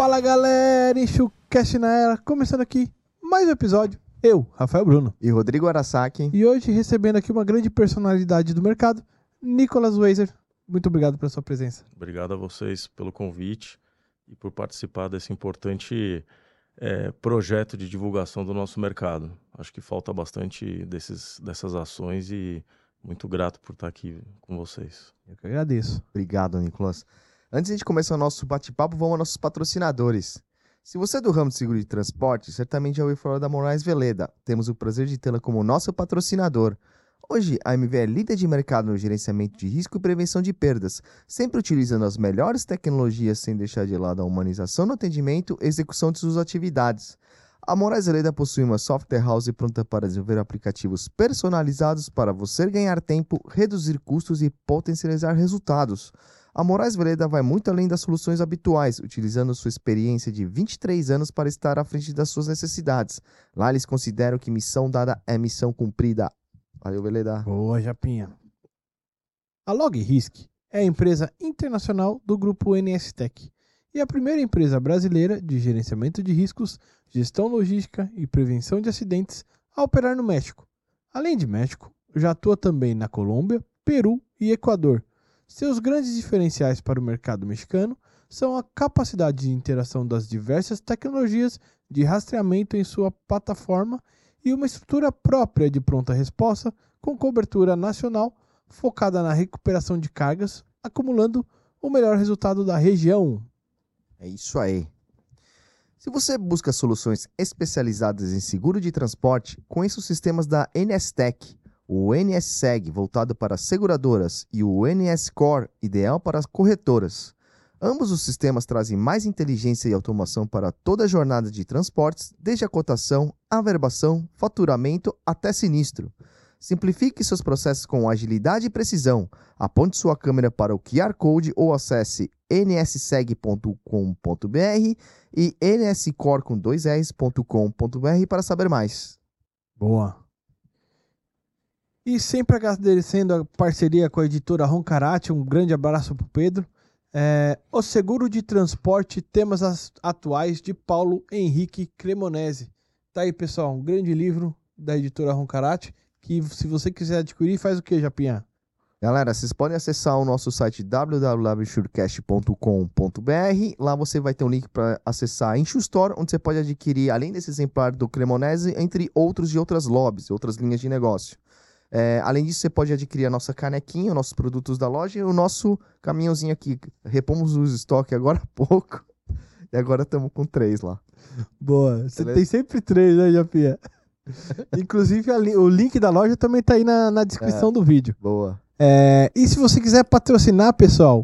Fala galera, EnxuCast na era, começando aqui mais um episódio, eu, Rafael Bruno e Rodrigo Arasaki, e hoje recebendo aqui uma grande personalidade do mercado, Nicolas Weiser. Muito obrigado pela sua presença. Obrigado a vocês pelo convite e por participar desse importante projeto de divulgação do nosso mercado. Acho que falta bastante dessas ações e muito grato por estar aqui com vocês. Eu que agradeço. Obrigado, Nicolas. Antes de começar o nosso bate-papo, vamos aos nossos patrocinadores. Se você é do ramo de seguro de transporte, certamente já ouviu falar da Moraes Veleda. Temos o prazer de tê-la como nosso patrocinador. Hoje, a MV é líder de mercado no gerenciamento de risco e prevenção de perdas, sempre utilizando as melhores tecnologias sem deixar de lado a humanização no atendimento e execução de suas atividades. A Moraes Veleda possui uma software house pronta para desenvolver aplicativos personalizados para você ganhar tempo, reduzir custos e potencializar resultados. A Moraes Veleda vai muito além das soluções habituais, utilizando sua experiência de 23 anos para estar à frente das suas necessidades. Lá eles consideram que missão dada é missão cumprida. Valeu, Veleda. Boa, Japinha. A LogRisk é a empresa internacional do grupo NSTech e a primeira empresa brasileira de gerenciamento de riscos, gestão logística e prevenção de acidentes a operar no México. Além de México, já atua também na Colômbia, Peru e Equador. Seus grandes diferenciais para o mercado mexicano são a capacidade de interação das diversas tecnologias de rastreamento em sua plataforma e uma estrutura própria de pronta resposta com cobertura nacional focada na recuperação de cargas, acumulando o melhor resultado da região. É isso aí. Se você busca soluções especializadas em seguro de transporte, conheça os sistemas da NSTech, o NSSeg, voltado para seguradoras, e o NSCore, ideal para as corretoras. Ambos os sistemas trazem mais inteligência e automação para toda a jornada de transportes, desde a cotação, averbação, faturamento até sinistro. Simplifique seus processos com agilidade e precisão. Aponte sua câmera para o QR Code ou acesse nsseg.com.br e nscore.com.br para saber mais. Boa. E sempre agradecendo a parceria com a editora Roncarate, um grande abraço para o Pedro. O Seguro de Transporte, Temas Atuais, de Paulo Henrique Cremonese. Tá aí, pessoal, um grande livro da editora Roncarate, que se você quiser adquirir, faz o que, Japinha? Galera, vocês podem acessar o nosso site www.insurecast.com.br. Lá você vai ter um link para acessar a InsuStore, onde você pode adquirir, além desse exemplar do Cremonese, entre outros de outras lobbies, outras linhas de negócio. Além disso, você pode adquirir a nossa canequinha, os nossos produtos da loja e o nosso caminhãozinho aqui. Repomos os estoques agora há pouco e agora estamos com 3 lá. Boa, você tem sempre 3, né, Japinha? Inclusive, o link da loja também tá aí na descrição do vídeo. Boa. E se você quiser patrocinar, pessoal,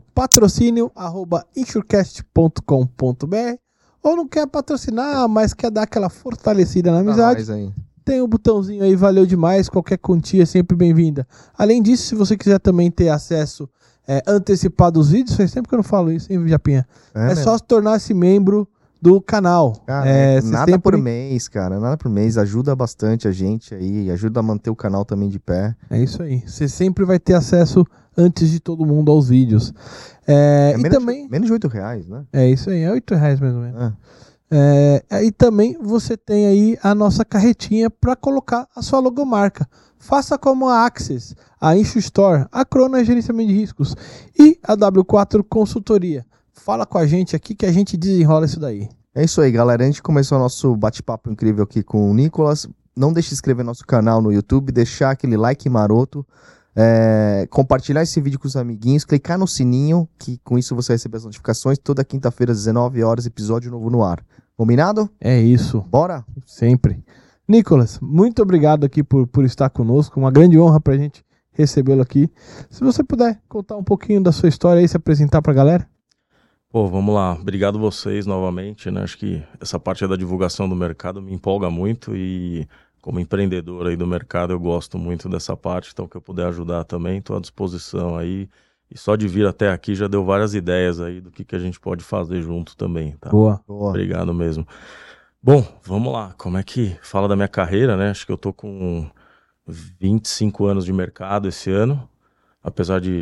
patrocínio@insurecast.com.br, ou não quer patrocinar, mas quer dar aquela fortalecida na amizade, tem o botãozinho aí, valeu demais, qualquer quantia é sempre bem-vinda. Além disso, se você quiser também ter acesso antecipado aos vídeos, faz tempo que eu não falo isso, hein, Japinha? É só se tornar-se membro do canal. Cara, nada por mês, cara. Nada por mês. Ajuda bastante a gente aí. Ajuda a manter o canal também de pé. É isso aí. Você sempre vai ter acesso antes de todo mundo aos vídeos. Menos de R$8, né? É isso aí. É R$8 mais ou menos. E também você tem aí a nossa carretinha para colocar a sua logomarca. Faça como a Axis, a InsuStore, a Crono Gerenciamento de Riscos e a W4 Consultoria. Fala com a gente aqui que a gente desenrola isso daí. É isso aí, galera. A gente começou o nosso bate-papo incrível aqui com o Nicolas. Não deixe de se inscrever no nosso canal no YouTube, deixar aquele like maroto, compartilhar esse vídeo com os amiguinhos, clicar no sininho, que com isso você vai receber as notificações. Toda quinta-feira, às 19 horas, episódio novo no ar. Combinado? É isso. Bora? Sempre. Nicolas, muito obrigado aqui por estar conosco. Uma grande honra pra gente recebê-lo aqui. Se você puder contar um pouquinho da sua história e se apresentar pra galera. Pô, vamos lá. Obrigado vocês novamente, né? Acho que essa parte da divulgação do mercado me empolga muito e como empreendedor aí do mercado eu gosto muito dessa parte, então que eu puder ajudar também, estou à disposição aí. E só de vir até aqui já deu várias ideias aí do que a gente pode fazer junto também, tá? Boa. Obrigado mesmo. Bom, vamos lá. Como é que fala da minha carreira, né? Acho que eu tô com 25 anos de mercado esse ano, apesar de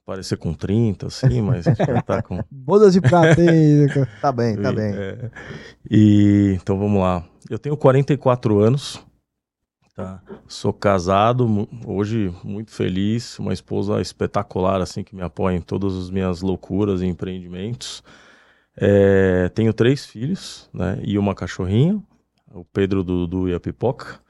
parecer com 30, assim, mas já tá com... Bodas de prata, hein? Tá bem, tá bem. Então vamos lá. Eu tenho 44 anos, tá? Sou casado, hoje muito feliz, uma esposa espetacular, assim, que me apoia em todas as minhas loucuras e empreendimentos. Tenho 3 filhos, né? E uma cachorrinha, o Pedro, o Dudu e a Pipoca.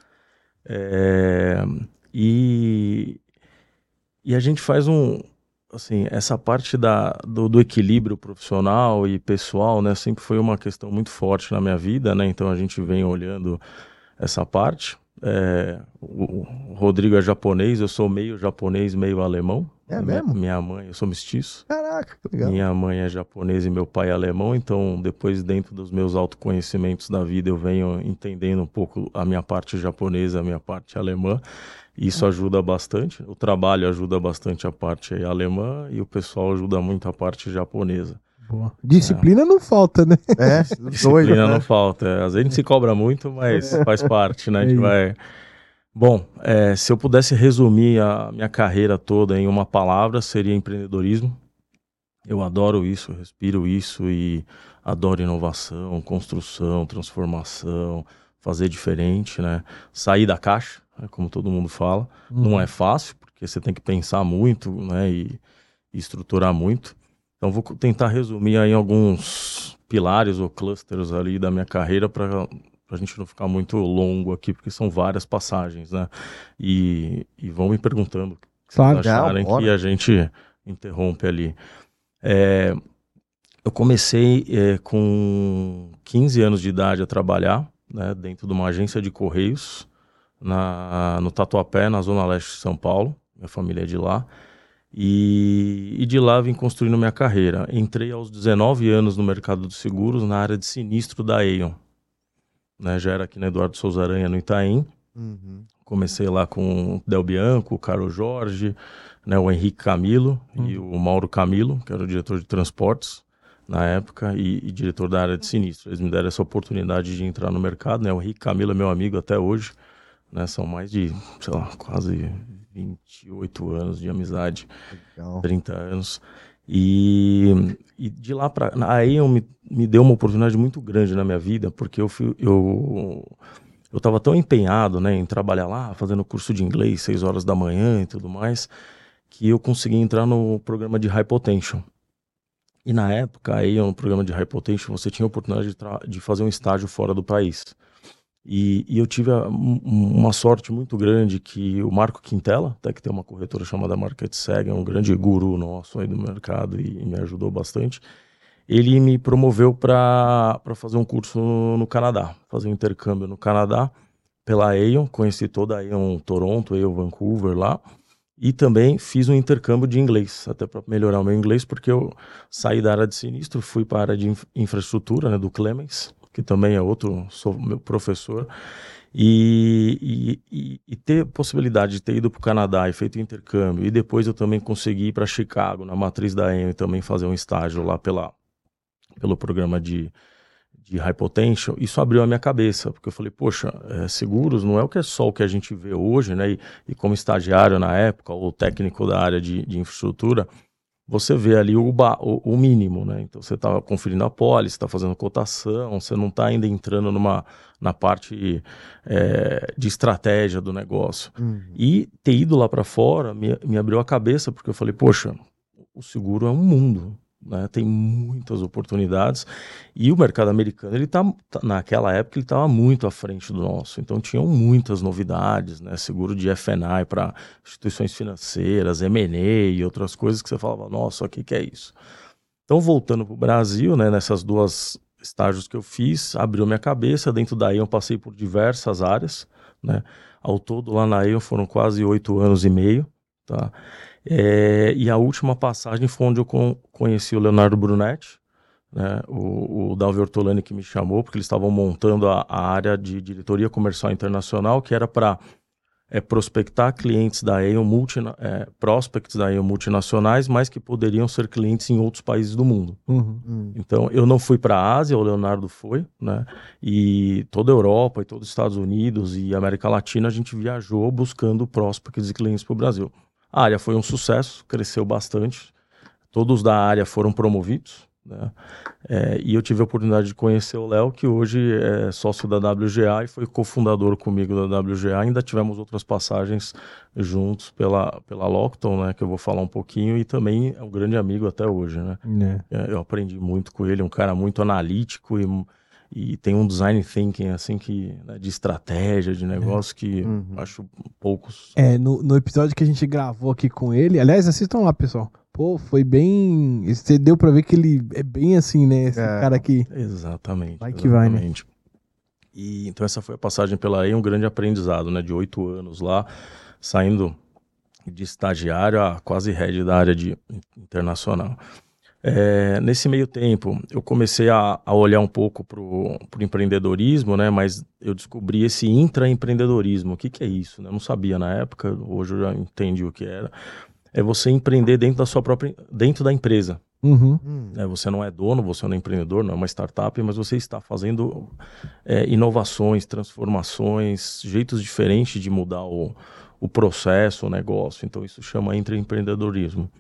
E a gente faz assim, essa parte do equilíbrio profissional e pessoal, né, sempre foi uma questão muito forte na minha vida, né, então a gente vem olhando essa parte. O Rodrigo é japonês, eu sou meio japonês, meio alemão. É mesmo? Minha mãe, eu sou mestiço. Caraca, que legal. Minha mãe é japonesa e meu pai é alemão, então depois dentro dos meus autoconhecimentos da vida eu venho entendendo um pouco a minha parte japonesa, a minha parte alemã. Isso ajuda bastante, o trabalho ajuda bastante a parte alemã e o pessoal ajuda muito a parte japonesa. Boa. Disciplina não falta, né? Disciplina não falta. Às vezes a gente se cobra muito, mas faz parte, né? A gente vai... Bom, se eu pudesse resumir a minha carreira toda em uma palavra, seria empreendedorismo. Eu adoro isso, respiro isso e adoro inovação, construção, transformação, fazer diferente, né? Sair da caixa, né, como todo mundo fala. Não é fácil, porque você tem que pensar muito, né, e estruturar muito. Então vou tentar resumir aí alguns pilares ou clusters ali da minha carreira para a gente não ficar muito longo aqui, porque são várias passagens, né? E vão me perguntando o que vocês acharem que a gente interrompe ali. Eu comecei com 15 anos de idade a trabalhar, né, dentro de uma agência de correios no Tatuapé, na zona leste de São Paulo. Minha família é de lá. E de lá vim construindo minha carreira. Entrei aos 19 anos no mercado de seguros, na área de sinistro da Aon. Né, já era aqui na Eduardo Souza Aranha, no Itaim. Comecei lá com o Del Bianco, o Carlos Jorge, né, o Henrique Camilo e o Mauro Camilo, que era o diretor de transportes na época e diretor da área de sinistro. Eles me deram essa oportunidade de entrar no mercado, né? O Henrique Camilo é meu amigo até hoje, né? São mais de, sei lá, quase 28 anos de amizade, legal. 30 anos. E de lá para... Aí me deu uma oportunidade muito grande na minha vida, porque eu estava tão empenhado, né, em trabalhar lá, fazendo curso de inglês, 6 horas da manhã e tudo mais, que eu consegui entrar no programa de High Potential. E na época, aí no programa de High Potential, você tinha a oportunidade de fazer um estágio fora do país. E eu tive uma sorte muito grande que o Marco Quintela, até que tem uma corretora chamada MarketSeg, é um grande guru nosso aí do mercado e me ajudou bastante. Ele me promoveu para fazer um curso no Canadá, fazer um intercâmbio no Canadá pela Aon, conheci toda a Aon Toronto, Aon Vancouver lá, e também fiz um intercâmbio de inglês, até para melhorar o meu inglês, porque eu saí da área de sinistro, fui para a área de infraestrutura, né, do Clemens, que também é outro, sou meu professor, e ter possibilidade de ter ido para o Canadá e feito intercâmbio, e depois eu também consegui ir para Chicago, na matriz da Aon, e também fazer um estágio lá pelo programa de High Potential, isso abriu a minha cabeça, porque eu falei, poxa, seguros não é o que é só o que a gente vê hoje, né, e como estagiário na época, ou técnico da área de infraestrutura, você vê ali o mínimo, né, então você está conferindo a pólice, está fazendo cotação, você não está ainda entrando na parte de estratégia do negócio. E ter ido lá para fora me abriu a cabeça, porque eu falei, poxa, o seguro é um mundo, né? Tem muitas oportunidades e o mercado americano, naquela época ele estava muito à frente do nosso, então tinham muitas novidades, né? Seguro de F&I para instituições financeiras, M&A e outras coisas que você falava, nossa, o que é isso? Então voltando para o Brasil, né, nessas 2 estágios que eu fiz, abriu minha cabeça. Dentro da Aon passei por diversas áreas, né? Ao todo lá na Aon foram quase 8 anos e meio, tá? E a última passagem foi onde eu conheci o Leonardo Brunetti, né, o Dalvi Ortolani que me chamou, porque eles estavam montando a área de diretoria comercial internacional, que era para prospectar clientes da Aon, prospects da Aon multinacionais, mas que poderiam ser clientes em outros países do mundo. Então, eu não fui para a Ásia, o Leonardo foi, né, e toda a Europa, e todos os Estados Unidos e América Latina, a gente viajou buscando prospects e clientes para o Brasil. A área foi um sucesso, cresceu bastante. Todos da área foram promovidos, né? E eu tive a oportunidade de conhecer o Léo, que hoje é sócio da WGA e foi cofundador comigo da WGA. Ainda tivemos outras passagens juntos pela Lockton, né, que eu vou falar um pouquinho, e também é um grande amigo até hoje, né? Eu aprendi muito com ele, um cara muito analítico e tem um design thinking assim né, de estratégia, de negócio que acho poucos. No episódio que a gente gravou aqui com ele, aliás, assistam lá, pessoal. Pô, foi bem. Você deu pra ver que ele é bem assim, né? Esse cara aqui. Exatamente. Vai que vai, né? E então essa foi a passagem pela EI, um grande aprendizado, né? De 8 anos lá, saindo de estagiário a quase head da área de internacional. Nesse meio tempo, eu comecei a olhar um pouco pro empreendedorismo, né? Mas eu descobri esse intraempreendedorismo. O que é isso? Né? Eu não sabia na época, hoje eu já entendi o que era. É você empreender dentro da empresa. Você não é dono, você não é empreendedor, não é uma startup, mas você está fazendo inovações, transformações, jeitos diferentes de mudar o processo, o negócio. Então isso chama intraempreendedorismo.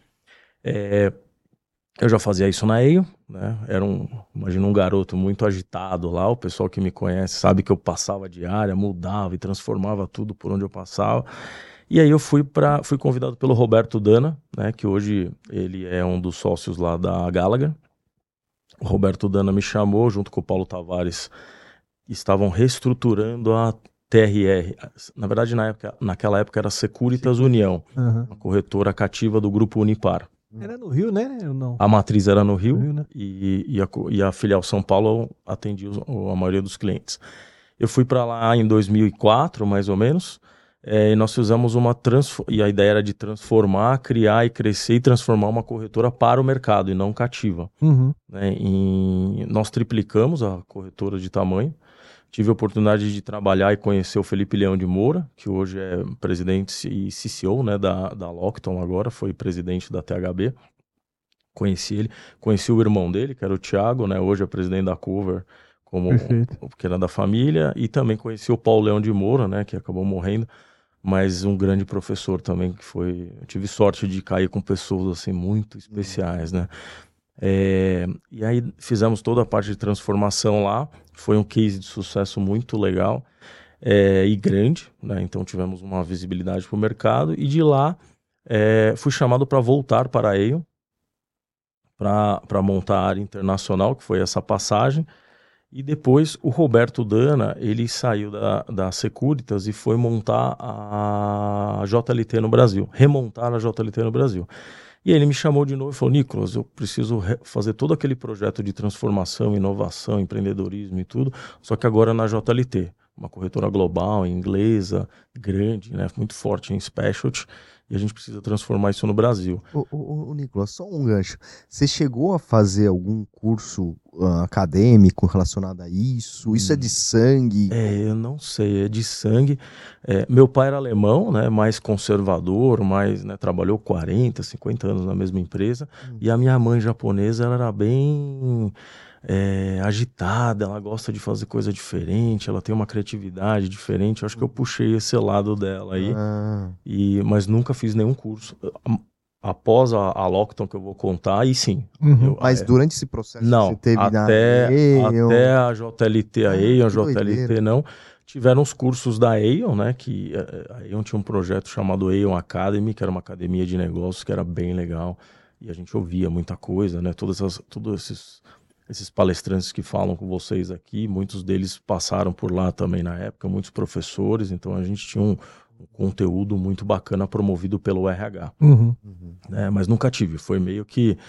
Eu já fazia isso na EIO, né? Imagina um garoto muito agitado lá, o pessoal que me conhece sabe que eu passava de área, mudava e transformava tudo por onde eu passava. E aí eu fui convidado pelo Roberto Dana, né, que hoje ele é um dos sócios lá da Gallagher. O Roberto Dana me chamou, junto com o Paulo Tavares, estavam reestruturando a TRR. Na verdade, naquela época era Securitas União, uma corretora cativa do Grupo Unipar. Era no Rio, né? Não. A matriz era no Rio, né? e a filial São Paulo atendia a maioria dos clientes. Eu fui para lá em 2004, mais ou menos, e nós fizemos e a ideia era de transformar, criar e crescer e transformar uma corretora para o mercado e não cativa. Né? Nós triplicamos a corretora de tamanho. Tive a oportunidade de trabalhar e conhecer o Felipe Leão de Moura, que hoje é presidente e CCO, né, da Lockton agora, foi presidente da THB. Conheci ele, conheci o irmão dele, que era o Thiago, né, hoje é presidente da Cover, porque era da família, e também conheci o Paulo Leão de Moura, né, que acabou morrendo, mas um grande professor também, eu tive sorte de cair com pessoas assim muito especiais, né. E aí fizemos toda a parte de transformação lá, foi um case de sucesso muito legal e grande, né? Então tivemos uma visibilidade para o mercado, e de lá fui chamado para voltar para a EIO, para montar a área internacional, que foi essa passagem. E depois o Roberto Dana, ele saiu da Securitas e foi montar a JLT no Brasil, remontar a JLT no Brasil. E aí ele me chamou de novo e falou: Nicolas, eu preciso fazer todo aquele projeto de transformação, inovação, empreendedorismo e tudo, só que agora na JLT, uma corretora global, inglesa, grande, né, muito forte em specialty, e a gente precisa transformar isso no Brasil. Ô, Nicolas, só um gancho. Você chegou a fazer algum curso acadêmico relacionado a isso? Isso é de sangue? Eu não sei, é de sangue. Meu pai era alemão, né, mais conservador, né, trabalhou 40, 50 anos na mesma empresa, e a minha mãe japonesa, ela era bem agitada, ela gosta de fazer coisa diferente, ela tem uma criatividade diferente. Eu acho que eu puxei esse lado dela aí, mas nunca fiz nenhum curso. Após a Lockton, que eu vou contar, aí sim. Mas durante esse processo não, você teve até a JLT, a JLT não. Tiveram os cursos da Aon, né, que a Aon tinha um projeto chamado Aon Academy, que era uma academia de negócios que era bem legal, e a gente ouvia muita coisa, né, todos esses palestrantes que falam com vocês aqui, muitos deles passaram por lá também na época, muitos professores, então a gente tinha um conteúdo muito bacana promovido pelo RH. Né? Mas nunca tive, foi meio que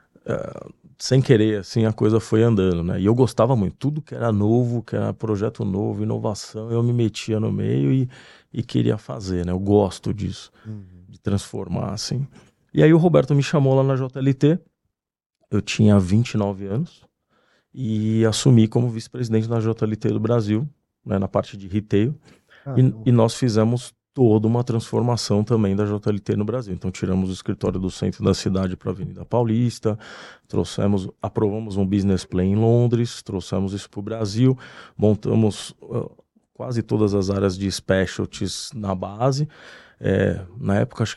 sem querer, assim, a coisa foi andando, né? E eu gostava muito, tudo que era novo, que era projeto novo, inovação, eu me metia no meio e queria fazer, né? Eu gosto disso, de transformar, assim. E aí o Roberto me chamou lá na JLT, eu tinha 29 anos, e assumi como vice-presidente da JLT do Brasil, né, na parte de retail, e nós fizemos toda uma transformação também da JLT no Brasil. Então tiramos o escritório do centro da cidade para a Avenida Paulista, aprovamos um business plan em Londres, trouxemos isso para o Brasil, montamos quase todas as áreas de specialties na base. Na época acho que a gente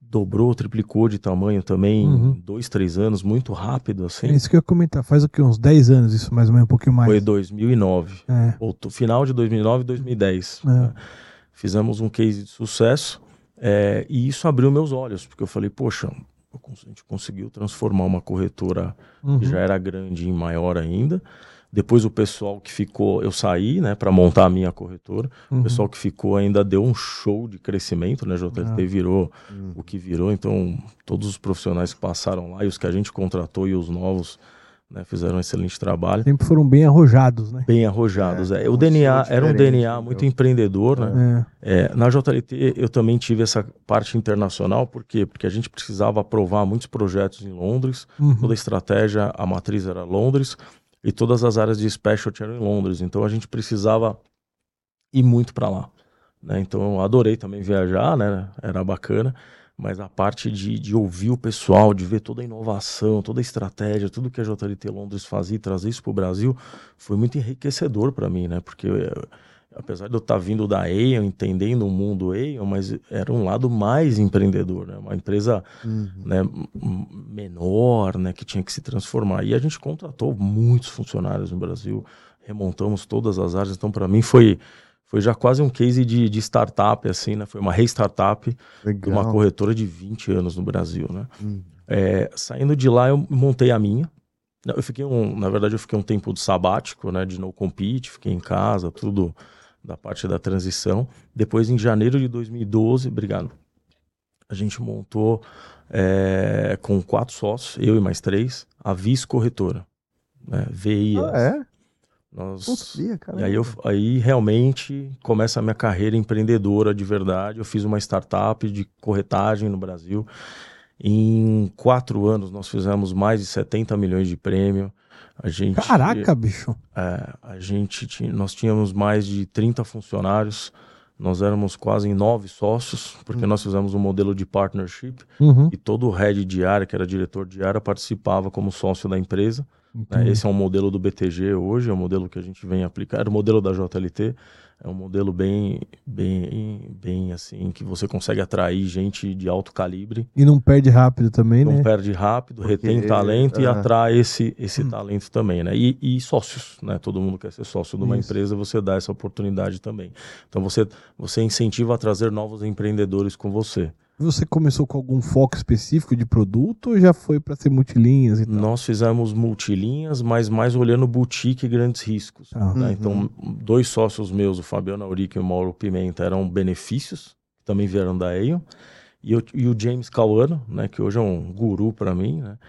dobrou, triplicou de tamanho também Uhum. em 2, 3 anos, muito rápido, assim. É isso que eu ia comentar. Faz o quê? Uns 10 anos isso, mais ou menos, um pouquinho mais. Foi 2009. É. Final de 2009 e 2010. É. Né? Fizemos um case de sucesso e isso abriu meus olhos, porque eu falei, poxa, a gente conseguiu transformar uma corretora Uhum. que já era grande em maior ainda. Depois o pessoal que ficou, eu saí, né, para montar a minha corretora. Uhum. O pessoal que ficou ainda deu um show de crescimento, né? JLT virou o que virou. Então, todos os profissionais que passaram lá e os que a gente contratou e os novos, né, fizeram um excelente trabalho. Sempre foram bem arrojados, né? Bem arrojados. É, O DNA show era um diferente, DNA muito empreendedor, né? Na JLT eu também tive essa parte internacional, por quê? Porque a gente precisava aprovar muitos projetos em Londres, toda a estratégia, a matriz era Londres, e todas as áreas de specialty eram em Londres, então a gente precisava ir muito para lá, né? Então eu adorei também viajar, né? Era bacana, mas a parte de ouvir o pessoal, de ver toda a inovação, toda a estratégia, tudo que a JLT Londres fazia e trazer isso para o Brasil, foi muito enriquecedor para mim, né? Porque apesar de eu estar vindo da Aon, entendendo o mundo Aon, mas era um lado mais empreendedor, né? Uma empresa né, menor, né, que tinha que se transformar. E a gente contratou muitos funcionários no Brasil, remontamos todas as áreas. Então, para mim, foi já quase um case de startup, assim, né? Foi uma re-startup de uma corretora de 20 anos no Brasil, né? Saindo de lá, eu montei a minha. Eu fiquei na verdade, eu fiquei um tempo de sabático, né? De no compete, fiquei em casa, tudo da parte da transição. Depois, em janeiro de 2012, obrigado, a gente montou com 4 sócios, eu e mais 3, a Vis Corretora, né? VIS. E aí realmente começa a minha carreira empreendedora de verdade. Eu fiz uma startup de corretagem no Brasil. Em 4 anos nós fizemos mais de 70 milhões de prêmio. Caraca, bicho! Nós tínhamos mais de 30 funcionários. Nós éramos quase 9 sócios, porque nós fizemos um modelo de partnership e todo o head de área, que era diretor de área, participava como sócio da empresa. Esse é um modelo do BTG hoje, é um modelo que a gente vem aplicar. Era o modelo da JLT, é um modelo bem assim, que você consegue atrair gente de alto calibre. E não perde rápido também, né? Não perde rápido, retém talento e atrai esse talento também, né? E sócios, né? Todo mundo quer ser sócio de uma empresa, você dá essa oportunidade também. Então você incentiva a trazer novos empreendedores com você. Você começou com algum foco específico de produto ou já foi para ser multilinhas e tal? Nós fizemos multilinhas, mas mais olhando boutique e grandes riscos. Né? Então, 2 sócios meus, o Fabiano Auric e o Mauro Pimenta, eram benefícios, que também vieram da Aon. E o James Cauano, né, que hoje é um guru para mim, né?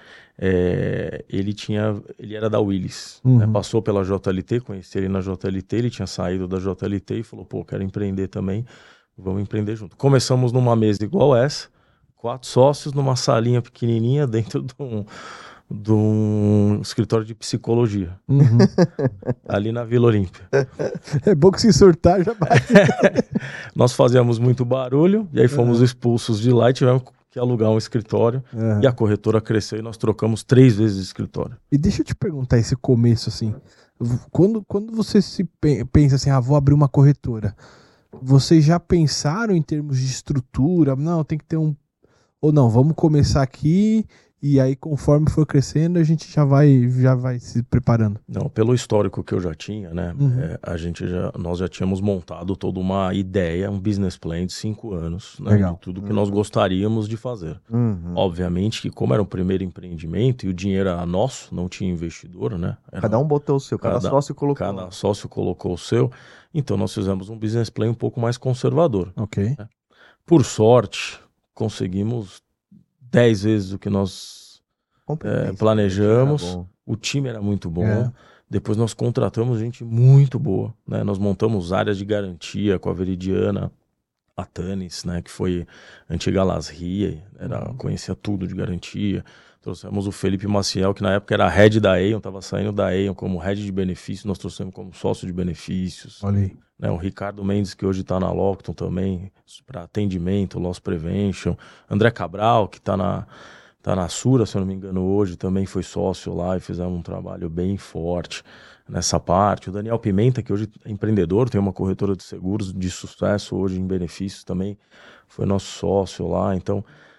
Ele era da Willis, né? Passou pela JLT, conheci ele na JLT, ele tinha saído da JLT e falou, pô, quero empreender também. Vamos empreender junto. Começamos numa mesa igual essa, 4 sócios numa salinha pequenininha dentro de um escritório de psicologia, ali na Vila Olímpia. É bom que se surtar já bate. Nós fazíamos muito barulho e aí fomos expulsos de lá e tivemos que alugar um escritório e a corretora cresceu e nós trocamos 3 vezes de escritório. E deixa eu te perguntar esse começo assim, quando você pensa assim, vou abrir uma corretora, vocês já pensaram em termos de estrutura? Não, tem que ter ou não, vamos começar aqui e aí conforme for crescendo a gente já vai se preparando. Não, pelo histórico que eu já tinha, né? Nós já tínhamos montado toda uma ideia, um business plan de 5 anos, né? Legal. De tudo que nós gostaríamos de fazer. Obviamente que como era o primeiro empreendimento e o dinheiro era nosso, não tinha investidor, né? Cada um botou o seu, cada sócio colocou. Cada sócio colocou o seu. Então nós fizemos um business plan um pouco mais conservador. Ok. Né? Por sorte, conseguimos 10 vezes o que nós planejamos. O time era muito bom. Depois nós contratamos gente muito boa, né? Nós montamos áreas de garantia com a Veridiana, a Tanis, né? Que foi antiga Lasria, conhecia tudo de garantia. Trouxemos o Felipe Maciel, que na época era head da Aon, estava saindo da Aon como head de benefícios, nós trouxemos como sócio de benefícios. Olha aí. Né, o Ricardo Mendes, que hoje está na Lockton também, para atendimento, loss prevention. André Cabral, que está na Sura, se eu não me engano, hoje também foi sócio lá e fizemos um trabalho bem forte nessa parte. O Daniel Pimenta, que hoje é empreendedor, tem uma corretora de seguros de sucesso hoje em benefícios também, foi nosso sócio lá. Então,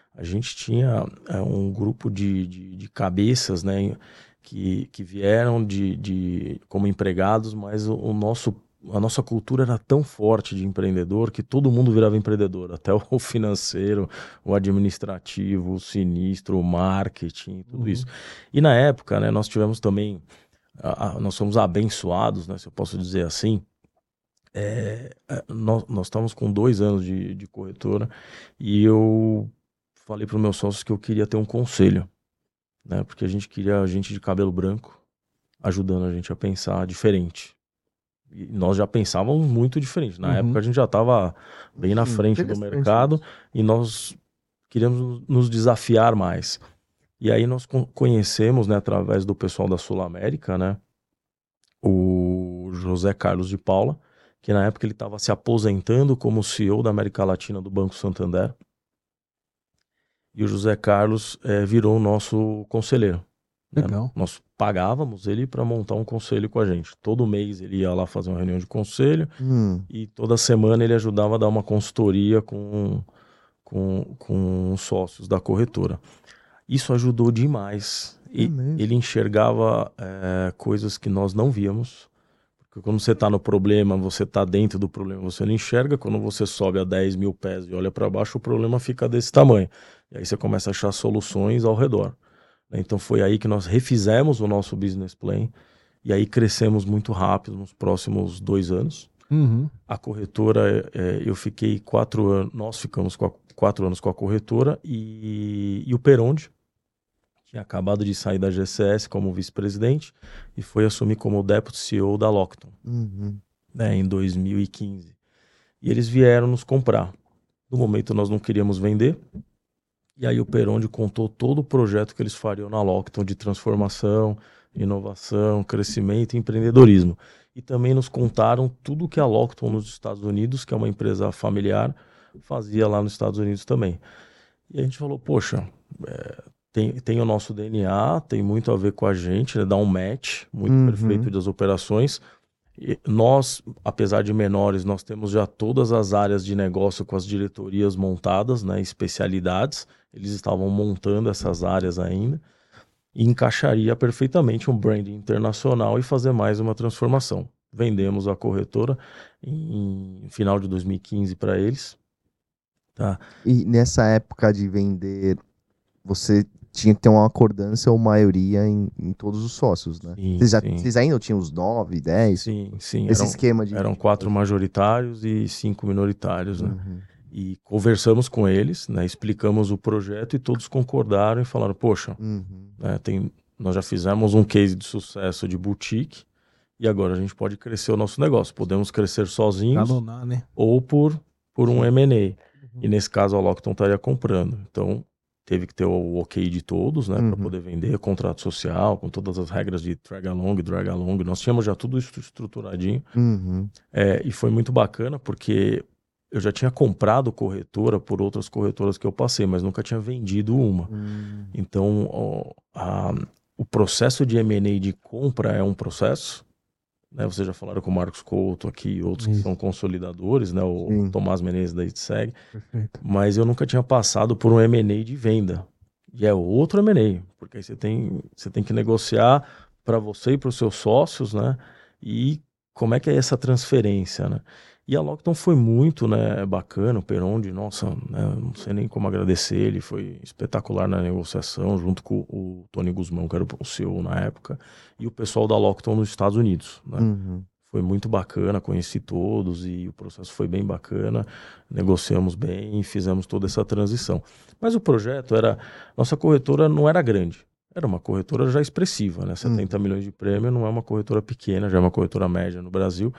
a gente tinha um grupo de cabeças, né, que vieram como empregados, mas a nossa cultura era tão forte de empreendedor que todo mundo virava empreendedor, até o financeiro, o administrativo, o sinistro, o marketing, tudo isso. E na época, né, nós tivemos também, nós fomos abençoados, né, se eu posso dizer assim. Nós estávamos com 2 anos de corretora e eu falei para os meus sócios que eu queria ter um conselho, né, porque a gente queria gente de cabelo branco ajudando a gente a pensar diferente. E nós já pensávamos muito diferente. Na época a gente já estava bem na frente do mercado e nós queríamos nos desafiar mais. E aí nós conhecemos, né, através do pessoal da Sul América, né, o José Carlos de Paula, que na época ele estava se aposentando como CEO da América Latina do Banco Santander. E o José Carlos virou o nosso conselheiro. Legal. Nós pagávamos ele para montar um conselho com a gente. Todo mês ele ia lá fazer uma reunião de conselho e toda semana ele ajudava a dar uma consultoria com os sócios da corretora. Isso ajudou demais. Ele enxergava coisas que nós não víamos. Porque quando você está no problema, você está dentro do problema, você não enxerga. Quando você sobe a 10 mil pés e olha para baixo, o problema fica desse tamanho. E aí você começa a achar soluções ao redor. Então foi aí que nós refizemos o nosso business plan e aí crescemos muito rápido nos próximos 2 anos. A corretora, eu fiquei 4 anos, nós ficamos 4 anos com a corretora e o Perondi tinha acabado de sair da GCS como vice-presidente e foi assumir como Deputy CEO da Lockton, né, em 2015. E eles vieram nos comprar. No momento nós não queríamos vender. E aí o Perondi contou todo o projeto que eles fariam na Lockton de transformação, inovação, crescimento e empreendedorismo. E também nos contaram tudo que a Lockton nos Estados Unidos, que é uma empresa familiar, fazia lá nos Estados Unidos também. E a gente falou, poxa, tem o nosso DNA, tem muito a ver com a gente, né? Dá um match muito perfeito das operações. E nós, apesar de menores, nós temos já todas as áreas de negócio com as diretorias montadas, né, especialidades. Eles estavam montando essas áreas ainda e encaixaria perfeitamente um branding internacional e fazer mais uma transformação. Vendemos a corretora em final de 2015 para eles. Tá? E nessa época de vender, você tinha que ter uma acordância ou maioria em todos os sócios, né? Sim, Vocês ainda tinham os 9, 10? Sim. Esse esquema de... Eram 4 majoritários e 5 minoritários, né? E conversamos com eles, né? Explicamos o projeto e todos concordaram e falaram, poxa, né, nós já fizemos um case de sucesso de boutique e agora a gente pode crescer o nosso negócio. Podemos crescer sozinhos né? ou por um M&A. E nesse caso a Lockton estaria comprando. Então teve que ter o ok de todos, né, para poder vender, contrato social, com todas as regras de drag along. Nós tínhamos já tudo isso estruturadinho. E foi muito bacana porque eu já tinha comprado corretora por outras corretoras que eu passei, mas nunca tinha vendido uma. Então o processo de M&A de compra é um processo, né? Vocês já falaram com o Marcos Couto aqui, outros que são consolidadores, né? O Tomás Menezes da ITSEG. Perfeito. Mas eu nunca tinha passado por um M&A de venda. E é outro M&A, porque aí você tem que negociar para você e para os seus sócios, né? E como é que é essa transferência, né? E a Lockton foi muito, né, bacana, o Perondi, nossa, né, não sei nem como agradecer, ele foi espetacular na negociação, junto com o Tony Guzmão, que era o CEO na época, e o pessoal da Lockton nos Estados Unidos, né? Foi muito bacana, conheci todos e o processo foi bem bacana, negociamos bem e fizemos toda essa transição. Mas o projeto nossa corretora não era grande, era uma corretora já expressiva, né? 70 milhões de prêmio não é uma corretora pequena, já é uma corretora média no Brasil.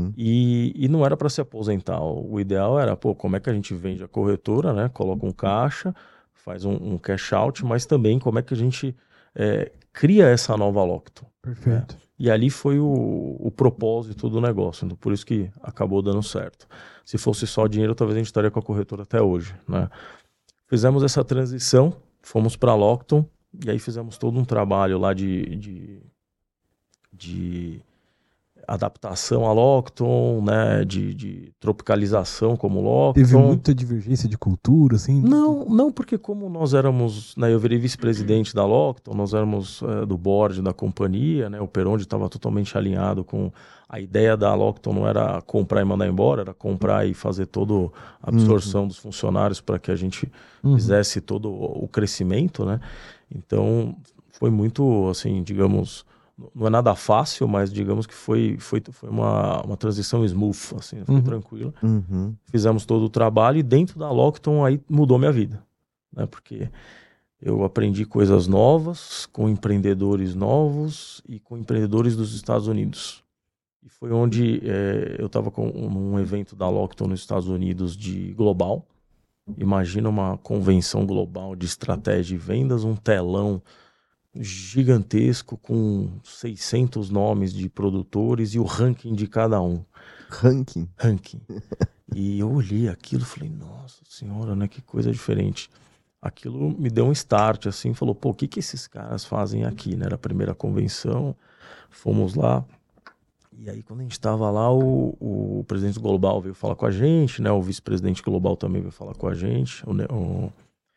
E não era para se aposentar. O ideal era, como é que a gente vende a corretora, né? Coloca um caixa, faz um cash out, mas também como é que a gente cria essa nova Lockton. Perfeito. Né? E ali foi o propósito do negócio. Então, por isso que acabou dando certo. Se fosse só dinheiro, talvez a gente estaria com a corretora até hoje, né? Fizemos essa transição, fomos para a Lockton, e aí fizemos todo um trabalho lá de adaptação a Lockton, né, de tropicalização como Lockton. Teve muita divergência de cultura, assim? Não, porque como nós éramos, né, eu virei vice-presidente da Lockton, nós éramos do board da companhia, né, o Perondi estava totalmente alinhado com a ideia da Lockton, não era comprar e mandar embora, era comprar e fazer toda a absorção dos funcionários para que a gente fizesse todo o crescimento, né? Então foi muito, assim, digamos, não é nada fácil, mas digamos que foi uma transição smooth, assim, foi tranquila. Fizemos todo o trabalho e dentro da Lockton aí mudou minha vida, né? Porque eu aprendi coisas novas com empreendedores novos e com empreendedores dos Estados Unidos. E foi onde eu estava num evento da Lockton nos Estados Unidos de global. Imagina uma convenção global de estratégia de vendas, um telão gigantesco com 600 nomes de produtores e o ranking de cada um. Ranking. E eu olhei aquilo e falei, nossa senhora, né, que coisa diferente. Aquilo me deu um start, assim, falou, pô, o que esses caras fazem aqui, né? Era a primeira convenção, fomos lá. E aí, quando a gente estava lá, o presidente global veio falar com a gente, né? O vice-presidente global também veio falar com a gente. O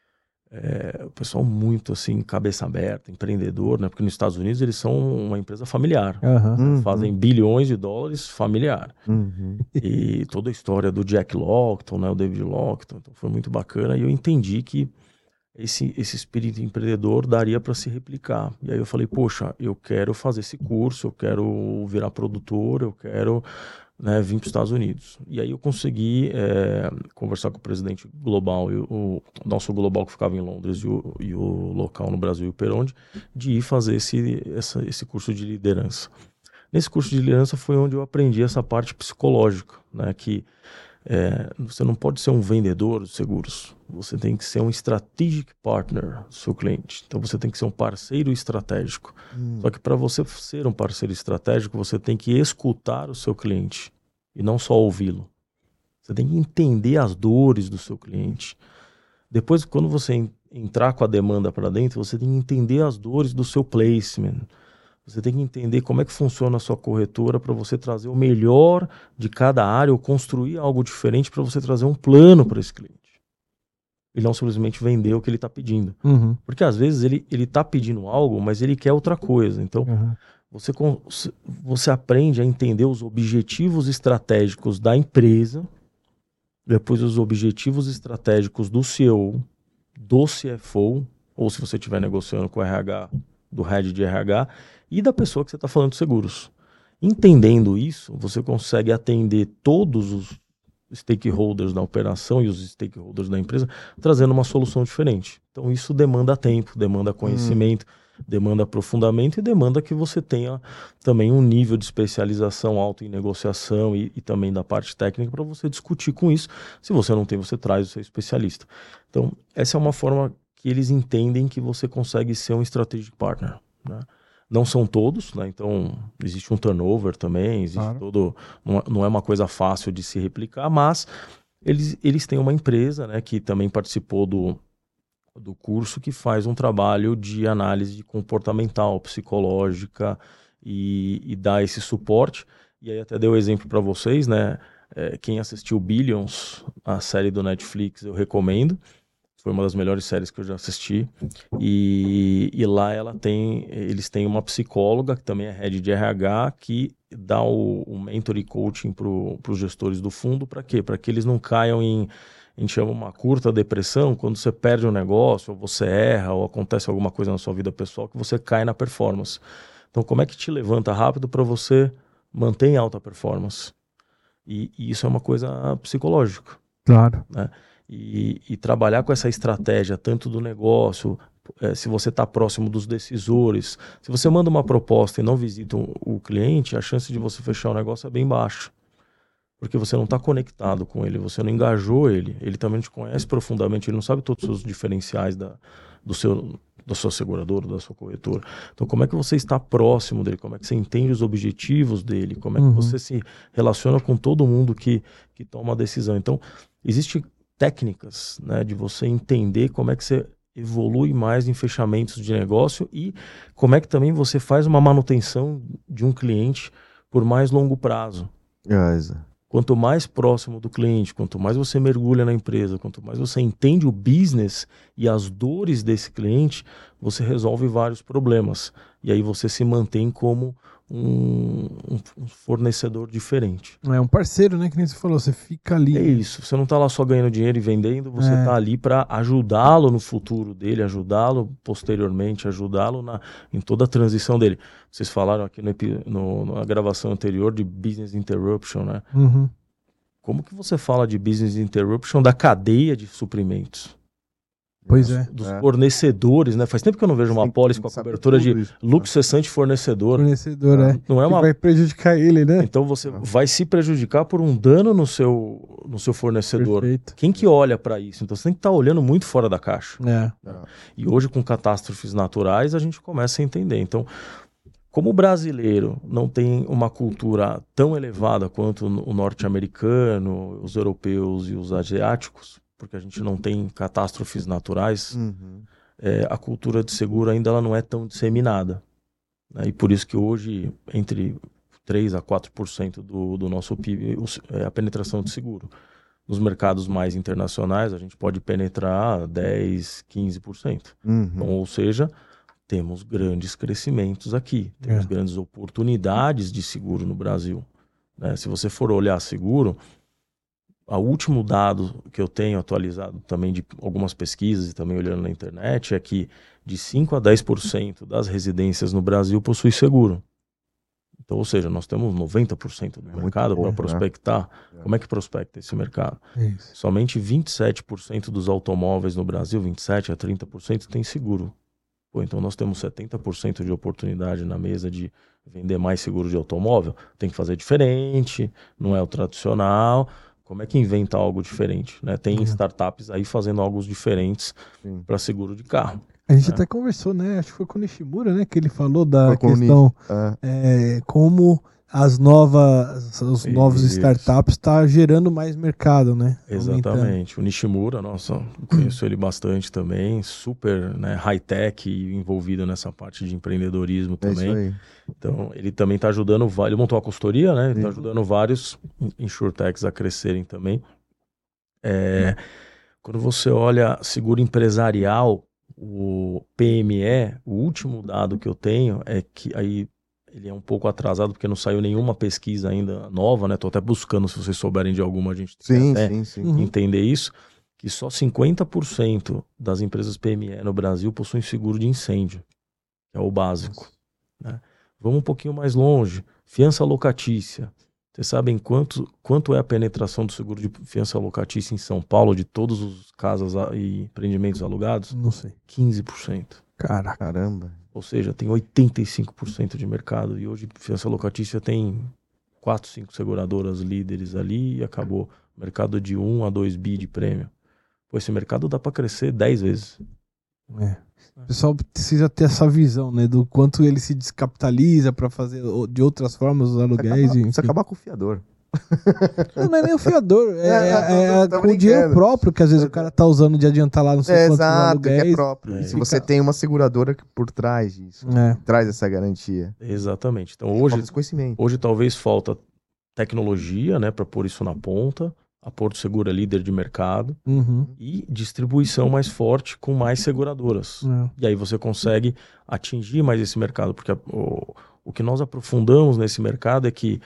pessoal muito, assim, cabeça aberta, empreendedor, né? Porque nos Estados Unidos eles são uma empresa familiar. Fazem bilhões de dólares familiar. E toda a história do Jack Lockton, né? O David Lockton. Então foi muito bacana. E eu entendi que esse espírito empreendedor daria para se replicar. E aí eu falei, poxa, eu quero fazer esse curso, eu quero virar produtor, eu quero, né, vir para os Estados Unidos. E aí eu consegui conversar com o presidente global, o nosso global que ficava em Londres e o local no Brasil, o Perondi, de ir fazer esse curso de liderança. Nesse curso de liderança foi onde eu aprendi essa parte psicológica, né, que você não pode ser um vendedor de seguros, você tem que ser um strategic partner do seu cliente. Então você tem que ser um parceiro estratégico. Só que para você ser um parceiro estratégico, você tem que escutar o seu cliente e não só ouvi-lo. Você tem que entender as dores do seu cliente. Depois, quando você entrar com a demanda para dentro, você tem que entender as dores do seu placement. Você tem que entender como é que funciona a sua corretora para você trazer o melhor de cada área ou construir algo diferente para você trazer um plano para esse cliente. E não simplesmente vender o que ele está pedindo. Porque às vezes ele está pedindo algo, mas ele quer outra coisa. Então você aprende a entender os objetivos estratégicos da empresa, depois os objetivos estratégicos do CEO, do CFO, ou se você estiver negociando com o RH, do head de RH, e da pessoa que você está falando de seguros. Entendendo isso, você consegue atender todos os stakeholders da operação e os stakeholders da empresa, trazendo uma solução diferente. Então isso demanda tempo, demanda conhecimento, demanda aprofundamento e demanda que você tenha também um nível de especialização alto em negociação e também da parte técnica para você discutir com isso. Se você não tem, você traz o seu especialista. Então essa é uma forma que eles entendem que você consegue ser um strategic partner, né? Não são todos, né? Então existe um turnover também, existe todo, não é uma coisa fácil de se replicar, mas eles têm uma empresa, né, que também participou do curso, que faz um trabalho de análise comportamental, psicológica e dá esse suporte. E aí até dei o exemplo para vocês, né? Quem assistiu Billions, a série do Netflix, eu recomendo. Foi uma das melhores séries que eu já assisti. E lá eles têm uma psicóloga, que também é head de RH, que dá o mentor e coaching para os gestores do fundo. Para quê? Para que eles não caiam em, a gente chama uma curta depressão, quando você perde um negócio, ou você erra, ou acontece alguma coisa na sua vida pessoal, que você cai na performance. Então, como é que te levanta rápido para você manter em alta performance? E isso é uma coisa psicológica. Claro. Né? E trabalhar com essa estratégia, tanto do negócio, se você está próximo dos decisores, se você manda uma proposta e não visita o cliente, a chance de você fechar o negócio é bem baixa. Porque você não está conectado com ele, você não engajou ele, ele também te conhece profundamente, ele não sabe todos os seus diferenciais da sua seguradora, da sua corretora. Então, como é que você está próximo dele? Como é que você entende os objetivos dele? Como é que você se relaciona com todo mundo que toma a decisão? Então, existe técnicas, né, de você entender como é que você evolui mais em fechamentos de negócio e como é que também você faz uma manutenção de um cliente por mais longo prazo. Exato. Quanto mais próximo do cliente, quanto mais você mergulha na empresa, quanto mais você entende o business e as dores desse cliente, você resolve vários problemas. E aí você se mantém como um fornecedor diferente. É um parceiro, né? Que nem você falou, você fica ali. É isso, você não está lá só ganhando dinheiro e vendendo, você está ali para ajudá-lo no futuro dele, ajudá-lo posteriormente, ajudá-lo em toda a transição dele. Vocês falaram aqui na gravação anterior de business interruption, né? Uhum. Como que você fala de business interruption da cadeia de suprimentos? Pois Dos fornecedores, né? Faz tempo que eu não vejo uma apólice com a cobertura de lucro cessante fornecedor. Fornecedor, Não é uma... vai prejudicar ele, né? Então você vai se prejudicar por um dano no seu fornecedor. Perfeito. Quem que olha para isso? Então você tem que estar olhando muito fora da caixa. É. E hoje, com catástrofes naturais, a gente começa a entender. Então, como o brasileiro não tem uma cultura tão elevada quanto o norte-americano, os europeus e os asiáticos, porque a gente não tem catástrofes naturais, a cultura de seguro ainda ela não é tão disseminada. Né? E por isso que hoje, entre 3% a 4% do nosso PIB é a penetração de seguro. Nos mercados mais internacionais, a gente pode penetrar 10%, 15%. Então, ou seja, temos grandes crescimentos aqui, temos grandes oportunidades de seguro no Brasil. Né? Se você for olhar seguro, o último dado que eu tenho atualizado também de algumas pesquisas e também olhando na internet é que de 5% a 10% das residências no Brasil possui seguro. Então, ou seja, nós temos 90% do mercado para prospectar. Né? Como é que prospecta esse mercado? Isso. Somente 27% dos automóveis no Brasil, 27% a 30%, tem seguro. Pô, então nós temos 70% de oportunidade na mesa de vender mais seguro de automóvel. Tem que fazer diferente, não é o tradicional. Como é que inventa algo diferente? Né? Tem startups aí fazendo algo diferentes para seguro de carro. A gente até conversou, né? Acho que foi com o Nishimura, né? Que ele falou da questão como os novos startups tá gerando mais mercado, né? Exatamente. Aumentando. O Nishimura, nossa, eu conheço ele bastante também, super, né, high-tech e envolvido nessa parte de empreendedorismo também. Isso aí. Então, ele também está ajudando, ele montou a consultoria, né? Ele está ajudando vários insurtechs a crescerem também. Quando você olha seguro empresarial, o PME, o último dado que eu tenho é que aí ele é um pouco atrasado porque não saiu nenhuma pesquisa ainda nova, né? Tô até buscando, se vocês souberem de alguma, a gente tem entender isso, que só 50% das empresas PME no Brasil possuem seguro de incêndio, que é o básico. Né? Vamos um pouquinho mais longe, fiança locatícia. Vocês sabem quanto é a penetração do seguro de fiança locatícia em São Paulo, de todos os casas e empreendimentos alugados? Não sei. 15%. Caraca. Caramba. Ou seja, tem 85% de mercado. E hoje, fiança locatícia tem 4, 5 seguradoras líderes ali e acabou. Mercado de 1 a 2 bi de prêmio. Pô, esse mercado dá para crescer 10 vezes. O pessoal precisa ter essa visão, né? Do quanto ele se descapitaliza para fazer de outras formas os aluguéis. Precisa acabar com o fiador. Não é nem o fiador, com o dinheiro próprio que às vezes o cara tá usando de adiantar lá não sei quantos aluguéis. Que é próprio. Se você tem uma seguradora por trás disso, traz essa garantia. Exatamente. Então hoje talvez falta tecnologia, né, para pôr isso na ponta. A Porto Seguro é líder de mercado e distribuição mais forte com mais seguradoras. E aí você consegue atingir mais esse mercado, porque o que nós aprofundamos nesse mercado é que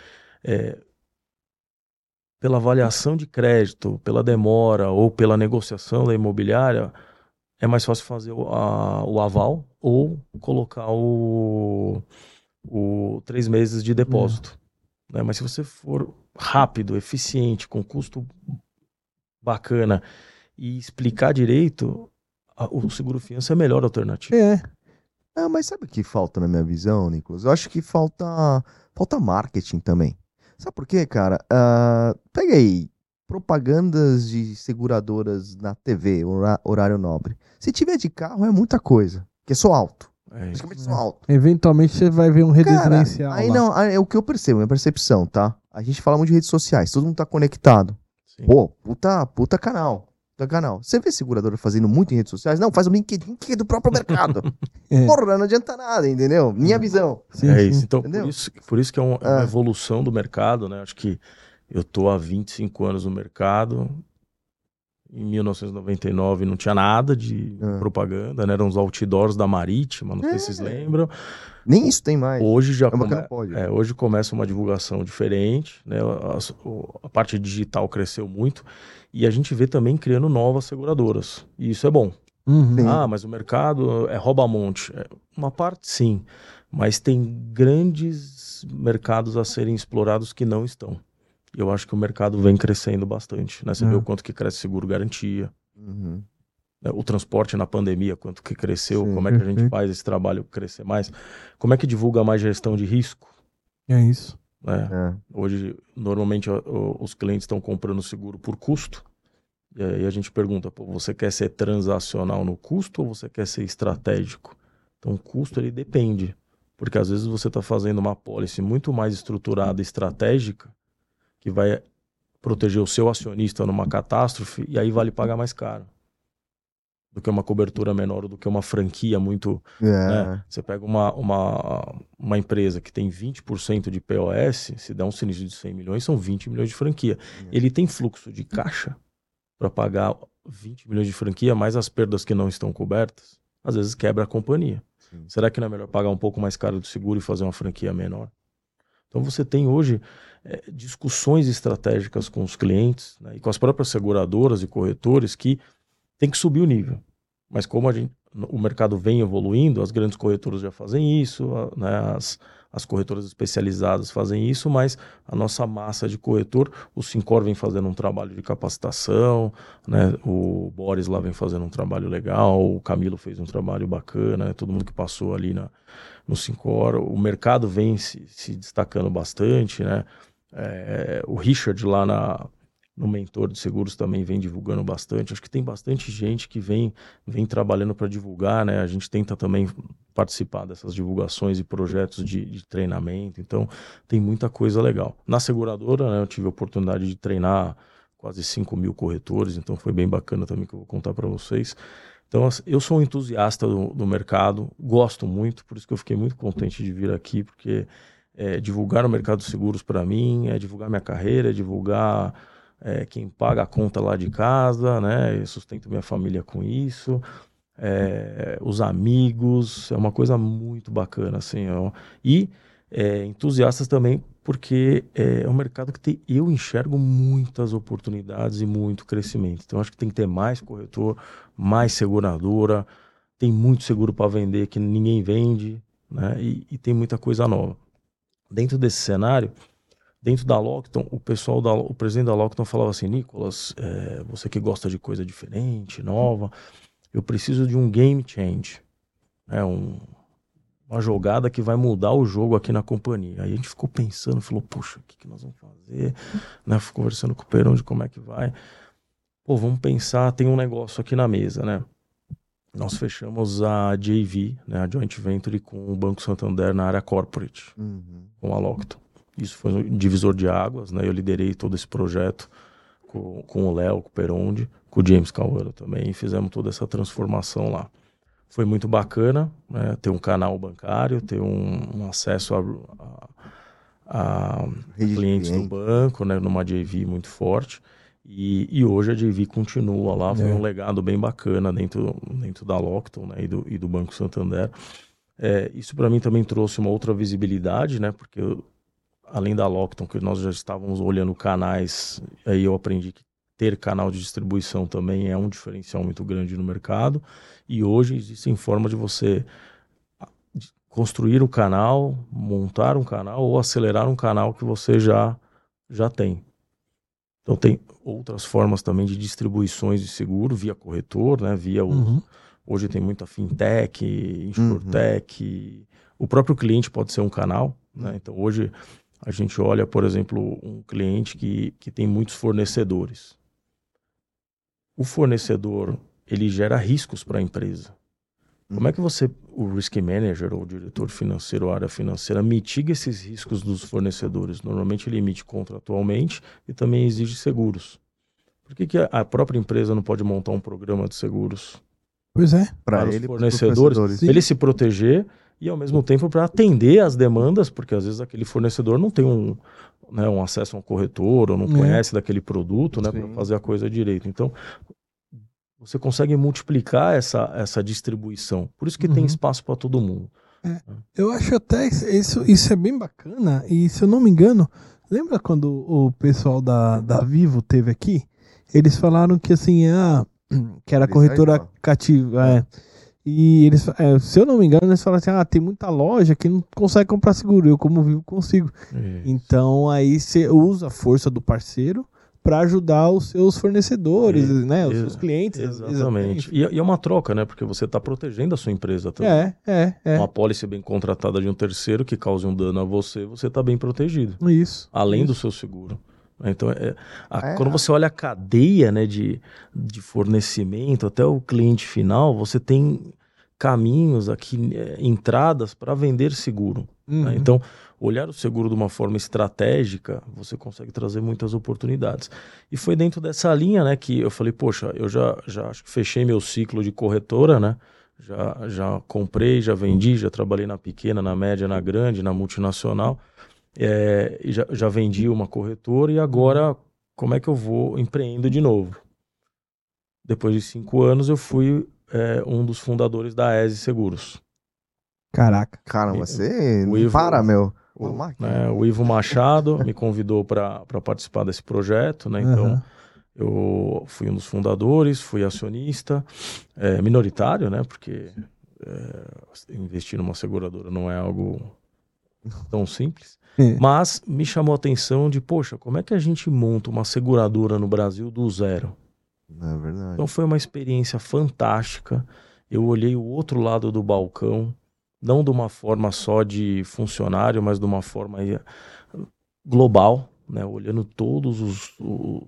pela avaliação de crédito, pela demora ou pela negociação da imobiliária, é mais fácil fazer o aval ou colocar o 3 meses de depósito. Né? Mas se você for rápido, eficiente, com custo bacana e explicar direito, o seguro fiança é a melhor alternativa. Mas sabe o que falta na minha visão, Nicolas? Eu acho que falta marketing também. Sabe por quê, cara? Pega aí, propagandas de seguradoras na TV, horário nobre. Se tiver de carro é muita coisa, porque sou alto. Praticamente sou alto. Eventualmente você vai ver um residencial. Aí lá. Não, é o que eu percebo, minha percepção, tá? A gente fala muito de redes sociais, todo mundo tá conectado. Sim. Pô, puta canal. do canal. Você vê seguradora fazendo muito em redes sociais? Não, faz o LinkedIn que é do próprio mercado. É. Porra, não adianta nada, entendeu? Minha visão. Sim, É sim. isso. Então, Entendeu? por isso que é uma Ah. evolução do mercado, né? Acho que eu tô há 25 anos no mercado. Em 1999 não tinha nada de propaganda, né? Eram os outdoors da Marítima, não sei se vocês lembram. Nem isso tem mais. Hoje já É bacana, pode. hoje começa uma divulgação diferente, né? A parte digital cresceu muito e a gente vê também criando novas seguradoras. E isso é bom. Uhum. Sim. Ah, mas o mercado é rouba-monte. Uma parte sim, mas tem grandes mercados a serem explorados que não estão. E eu acho que o mercado vem crescendo bastante, né? Você vê o quanto que cresce seguro-garantia. Uhum. O transporte na pandemia, quanto que cresceu, Sim. como é que a gente Perfeito. faz esse trabalho crescer mais, como é que divulga mais gestão de risco, É isso. né? É. Hoje, normalmente, os clientes estão comprando seguro por custo, e aí a gente pergunta, pô, você quer ser transacional no custo ou você quer ser estratégico? Então, o custo, ele depende, porque às vezes você está fazendo uma pólice muito mais estruturada e estratégica, que vai proteger o seu acionista numa catástrofe, e aí vale pagar mais caro do que uma cobertura menor, ou do que uma franquia muito... Né? Você pega uma empresa que tem 20% de POS, se der um sinistro de 100 milhões, são 20 milhões de franquia. Ele tem fluxo de caixa para pagar 20 milhões de franquia, mais as perdas que não estão cobertas, às vezes quebra a companhia. Sim. Será que não é melhor pagar um pouco mais caro do seguro e fazer uma franquia menor? Então você tem hoje discussões estratégicas com os clientes, né, e com as próprias seguradoras e corretores que tem que subir o nível. Mas como o mercado vem evoluindo, as grandes corretoras já fazem isso, né, as corretoras especializadas fazem isso, mas a nossa massa de corretor, o Sincor vem fazendo um trabalho de capacitação, né, o Boris lá vem fazendo um trabalho legal, o Camilo fez um trabalho bacana, né, todo mundo que passou ali no Sincor, o mercado vem se destacando bastante, né, o Richard lá no Mentor de Seguros também vem divulgando bastante. Acho que tem bastante gente que vem trabalhando para divulgar, né? A gente tenta também participar dessas divulgações e projetos de treinamento. Então, tem muita coisa legal. Na seguradora, né, eu tive a oportunidade de treinar quase 5 mil corretores, então foi bem bacana também, que eu vou contar para vocês. Então, eu sou um entusiasta do mercado, gosto muito, por isso que eu fiquei muito contente de vir aqui, porque divulgar o mercado de seguros para mim é divulgar minha carreira, é divulgar quem paga a conta lá de casa, né? Eu sustento minha família com isso, os amigos, é uma coisa muito bacana, assim, ó. E entusiastas também, porque é um mercado que eu enxergo muitas oportunidades e muito crescimento. Então, acho que tem que ter mais corretor, mais seguradora, tem muito seguro para vender que ninguém vende, né? E tem muita coisa nova. Dentro desse cenário, dentro da Lockton, o presidente da Lockton falava assim: Nicolas, você que gosta de coisa diferente, nova, eu preciso de um game change, uma jogada que vai mudar o jogo aqui na companhia. Aí a gente ficou pensando, falou, puxa, o que nós vamos fazer? Né? Fui conversando com o Perão de como é que vai. Pô, vamos pensar, tem um negócio aqui na mesa, né? Nós fechamos a JV, né, a Joint Venture, com o Banco Santander na área corporate, com a Lockton. Isso foi um divisor de águas, né? Eu liderei todo esse projeto com o Léo, com o Peronde, com o James Cauano também, e fizemos toda essa transformação lá. Foi muito bacana, né? Ter um canal bancário, ter um acesso a clientes do banco, né? Numa JV muito forte. E hoje a JV continua lá, foi um legado bem bacana dentro da Lockton, né? e do Banco Santander. Isso para mim também trouxe uma outra visibilidade, né? Porque além da Lockton, que nós já estávamos olhando canais, aí eu aprendi que ter canal de distribuição também é um diferencial muito grande no mercado. E hoje existem formas de você construir um canal, montar um canal ou acelerar um canal que você já tem. Então tem outras formas também de distribuições de seguro via corretor, né? Hoje tem muita fintech, insurtech. O próprio cliente pode ser um canal, né? Então hoje a gente olha, por exemplo, um cliente que tem muitos fornecedores. O fornecedor, ele gera riscos para a empresa. Como é que o risk manager ou o diretor financeiro ou área financeira mitiga esses riscos dos fornecedores? Normalmente ele emite contratualmente e também exige seguros. Por que a própria empresa não pode montar um programa de seguros Pois é. para os ele, pros fornecedores, Sim. para ele se proteger e ao mesmo tempo para atender as demandas, porque às vezes aquele fornecedor não tem um acesso a um corretor ou não conhece daquele produto, né, para Sim. fazer a coisa direito. Então, você consegue multiplicar essa distribuição. Por isso que tem espaço para todo mundo. Eu acho até isso é bem bacana. E se eu não me engano, lembra quando o pessoal da Vivo teve aqui? Eles falaram que assim, que era Isso corretora aí, ó. cativa. E eles, se eu não me engano, eles falaram assim: tem muita loja que não consegue comprar seguro. Eu, como Vivo, consigo. Então aí você usa a força do parceiro para ajudar os seus fornecedores, né? Os seus clientes. Exatamente. E é uma troca, né? Porque você está protegendo a sua empresa também. Uma apólice bem contratada de um terceiro que cause um dano a você está bem protegido. Isso. Além do seu seguro. Então, quando você olha a cadeia, né, de fornecimento até o cliente final, você tem caminhos aqui, entradas para vender seguro. Né? Então, olhar o seguro de uma forma estratégica, você consegue trazer muitas oportunidades. E foi dentro dessa linha, né, que eu falei, poxa, eu já acho que fechei meu ciclo de corretora, né? Já comprei, já vendi, já trabalhei na pequena, na média, na grande, na multinacional. Já vendi uma corretora e agora como é que eu vou empreender de novo? Depois de 5 anos eu fui um dos fundadores da ESE Seguros. Caraca. Caramba, você O Ivo, para, meu. O Ivo Machado me convidou para participar desse projeto, né? Então eu fui um dos fundadores, fui acionista, minoritário, né? Porque investir numa seguradora não é algo tão simples. Mas me chamou a atenção de, poxa, como é que a gente monta uma seguradora no Brasil do zero? É verdade. Então foi uma experiência fantástica. Eu olhei o outro lado do balcão, não de uma forma só de funcionário, mas de uma forma global, né? Olhando todos o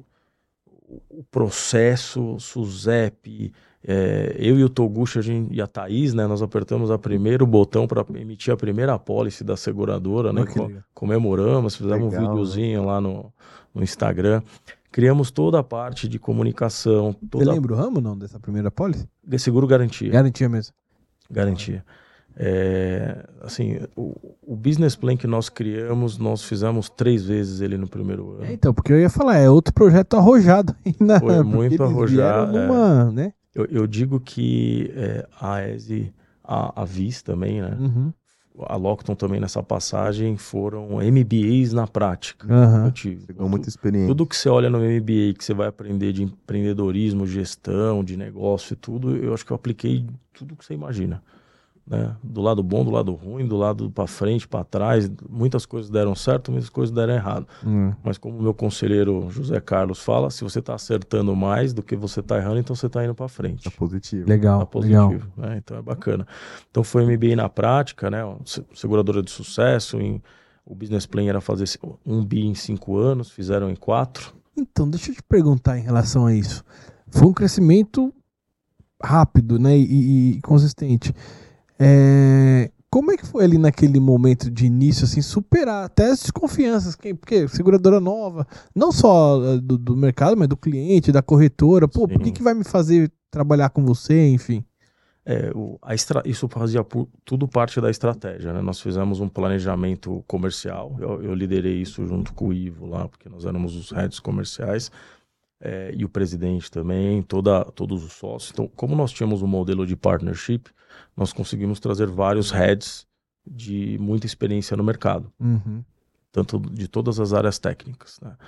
processo, SUSEP, eu e o Toguchi e a Thaís, né, nós apertamos o primeiro botão para emitir a primeira apólice da seguradora, né, comemoramos, fizemos um videozinho lá no Instagram, criamos toda a parte de comunicação. Você lembra o ramo, não, dessa primeira apólice? Seguro garantia. Garantia mesmo. Garantia. Assim, o business plan que nós criamos, nós fizemos 3 vezes ele no primeiro ano. Então, porque eu ia falar, é outro projeto arrojado. Foi muito arrojado. Né? Eu digo que a ESE, a VIS também, né? A Lockton também nessa passagem foram MBAs na prática. Eu tive. Pegou muita experiência. Tudo que você olha no MBA, que você vai aprender de empreendedorismo, gestão, de negócio e tudo, eu acho que eu apliquei tudo que você imagina. Né? Do lado bom, do lado ruim, do lado para frente, para trás, muitas coisas deram certo, muitas coisas deram errado. Mas como o meu conselheiro José Carlos fala, se você está acertando mais do que você está errando, então você está indo para frente. Tá positivo. Legal, tá positivo, legal. Né? Então é bacana. Então foi MBA na prática, né? Seguradora de sucesso, o business plan era fazer 1 bi em 5 anos, fizeram em 4. Então, deixa eu te perguntar em relação a isso. Foi um crescimento rápido, né, e consistente. Como é que foi ali naquele momento de início, assim, superar até as desconfianças, porque seguradora nova, não só do mercado, mas do cliente, da corretora, por que vai me fazer trabalhar com você, enfim? Isso fazia tudo parte da estratégia, né? Nós fizemos um planejamento comercial, eu liderei isso junto com o Ivo lá, porque nós éramos os heads comerciais, e o presidente também, todos os sócios. Então, como nós tínhamos um modelo de partnership, nós conseguimos trazer vários heads de muita experiência no mercado, tanto de todas as áreas técnicas. Né?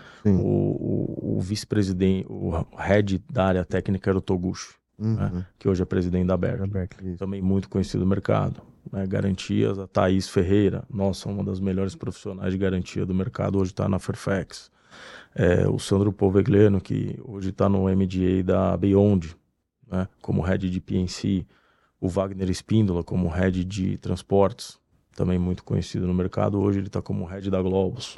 O vice-presidente, o head da área técnica era o Toguchi, né? Que hoje é presidente da Berkeley, também muito conhecido no mercado. Né? Garantias, a Thaís Ferreira, nossa, uma das melhores profissionais de garantia do mercado, hoje está na Fairfax. O Sandro Povegleno, que hoje está no MDA da Beyond, né? Como head de PNC. O Wagner Espíndola como head de transportes, também muito conhecido no mercado. Hoje ele está como head da Globus.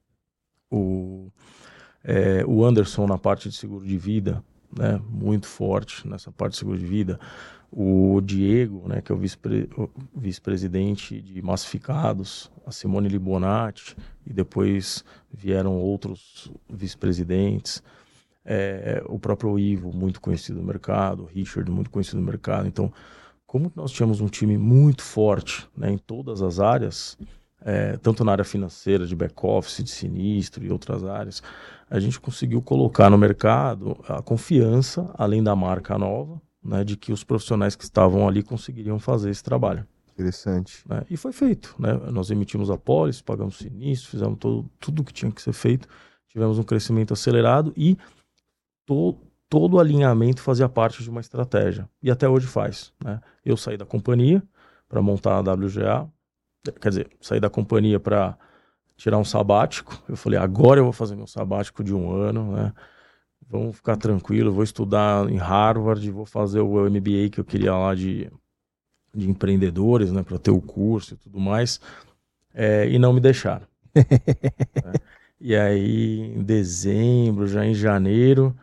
O Anderson na parte de seguro de vida, né, muito forte nessa parte de seguro de vida. O Diego, né, que é o vice-presidente de massificados. A Simone Libonati, e depois vieram outros vice-presidentes. o próprio Ivo, muito conhecido no mercado, o Richard, muito conhecido no mercado. Então, como nós tínhamos um time muito forte, né, em todas as áreas, tanto na área financeira, de back-office, de sinistro e outras áreas, a gente conseguiu colocar no mercado a confiança, além da marca nova, né, de que os profissionais que estavam ali conseguiriam fazer esse trabalho. Interessante. Né? E foi feito. Né? Nós emitimos apólice, pagamos sinistro, fizemos tudo o que tinha que ser feito, tivemos um crescimento acelerado e todo o alinhamento fazia parte de uma estratégia. E até hoje faz. Né? Eu saí da companhia para montar a WGA, quer dizer, saí da companhia para tirar um sabático. Eu falei, agora eu vou fazer meu sabático de 1 ano, né? Vamos ficar tranquilo, vou estudar em Harvard, vou fazer o MBA que eu queria lá de empreendedores, né, para ter o curso e tudo mais, e não me deixaram. Né? E aí, em dezembro, já em janeiro,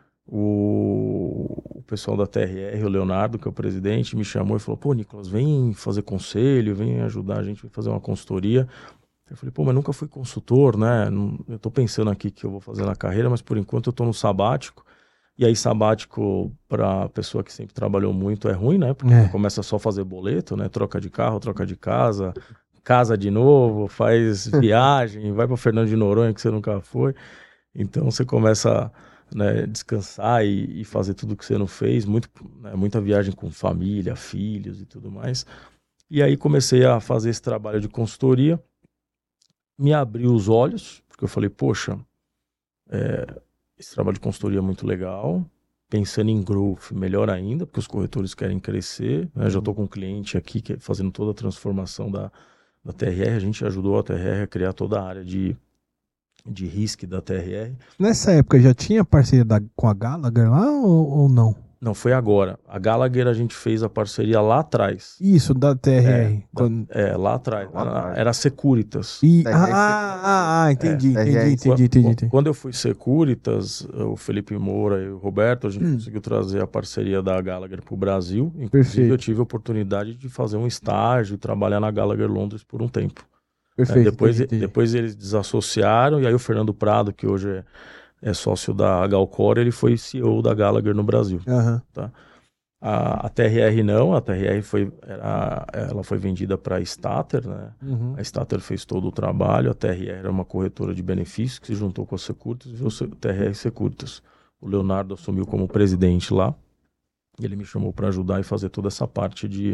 o pessoal da TRR, o Leonardo, que é o presidente, me chamou e falou, pô, Nicolas, vem fazer conselho, vem ajudar a gente a fazer uma consultoria. Eu falei, pô, mas nunca fui consultor, né? Eu tô pensando aqui que eu vou fazer na carreira, mas por enquanto eu tô no sabático. E aí, sabático, para pessoa que sempre trabalhou muito, é ruim, né? Porque começa só a fazer boleto, né? Troca de carro, troca de casa, casa de novo, faz viagem, vai para Fernando de Noronha, que você nunca foi. Então, você começa, né, descansar e fazer tudo que você não fez. Muita viagem com família, filhos e tudo mais. E aí, comecei a fazer esse trabalho de consultoria. Me abriu os olhos, porque eu falei, poxa, esse trabalho de consultoria é muito legal, pensando em growth, melhor ainda, porque os corretores querem crescer, né? Já estou com um cliente aqui fazendo toda a transformação da TRR, a gente ajudou a TRR a criar toda a área de risco da TRR. Nessa época já tinha parceria com a Gallagher lá ou não? Não, foi agora. A Gallagher a gente fez a parceria lá atrás. Isso, da TRR. Lá atrás. Lá atrás. Era Securitas. Entendi. Quando eu fui Securitas, o Felipe Moura e o Roberto, a gente conseguiu trazer a parceria da Gallagher para o Brasil. Inclusive, Perfeito. eu tive a oportunidade de fazer um estágio e trabalhar na Gallagher Londres por um tempo. Perfeito. Depois eles desassociaram, e aí o Fernando Prado, que hoje é sócio da Galcor, ele foi CEO da Gallagher no Brasil. Uhum. Tá? A TRR não, a TRR ela foi vendida para a Stater, né? Uhum. A Stater fez todo o trabalho, a TRR era uma corretora de benefícios que se juntou com a Securitas e virou TRR Securitas. O Leonardo assumiu como presidente lá, e ele me chamou para ajudar e fazer toda essa parte de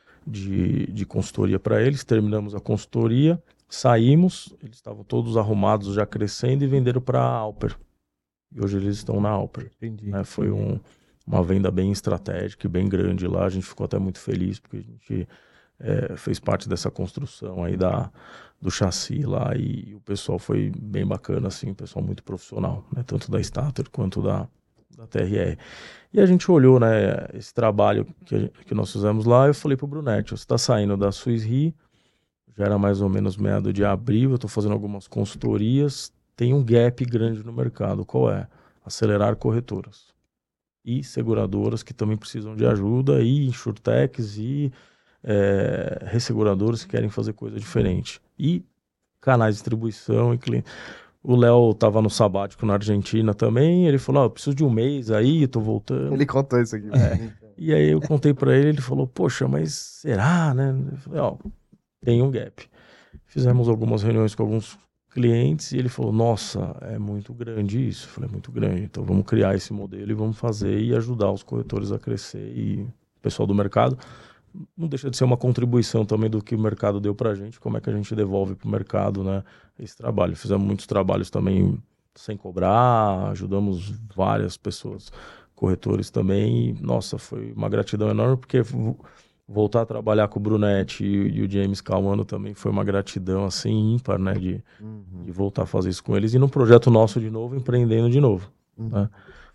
consultoria para eles. Terminamos a consultoria, saímos, eles estavam todos arrumados, já crescendo, e venderam para a Alper. E hoje eles estão na Alper. Entendi. Foi uma venda bem estratégica e bem grande lá. A gente ficou até muito feliz, porque a gente fez parte dessa construção aí do chassi lá, e o pessoal foi bem bacana, assim, o pessoal muito profissional, né? Tanto da Stater quanto da TRR. E a gente olhou, né, esse trabalho que nós fizemos lá. Eu falei pro Brunetti, você está saindo da Swiss Re, já era mais ou menos meado de abril, eu estou fazendo algumas consultorias, tem um gap grande no mercado. Qual é? Acelerar corretoras e seguradoras que também precisam de ajuda, e insurtechs e resseguradoras que querem fazer coisa diferente, e canais de distribuição e clientes. O Léo estava no sabático na Argentina também, ele falou, eu preciso de um mês aí, tô voltando. Ele contou isso aqui. E aí eu contei para ele falou, poxa, mas será, né? Eu falei, tem um gap. Fizemos algumas reuniões com alguns clientes e ele falou, nossa, é muito grande isso. Eu falei, é muito grande, então vamos criar esse modelo e vamos fazer e ajudar os corretores a crescer e o pessoal do mercado. Não deixa de ser uma contribuição também do que o mercado deu pra gente, como é que a gente devolve pro mercado, né, esse trabalho. Fizemos muitos trabalhos também sem cobrar, ajudamos várias pessoas, corretores também, e, nossa, foi uma gratidão enorme, porque voltar a trabalhar com o Brunetti e o James Calmano também foi uma gratidão, assim, ímpar, né, de voltar a fazer isso com eles, e num projeto nosso de novo, empreendendo de novo, né.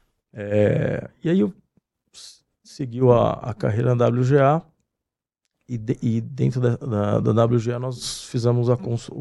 E aí eu segui a carreira na WGA, e dentro da WGA nós fizemos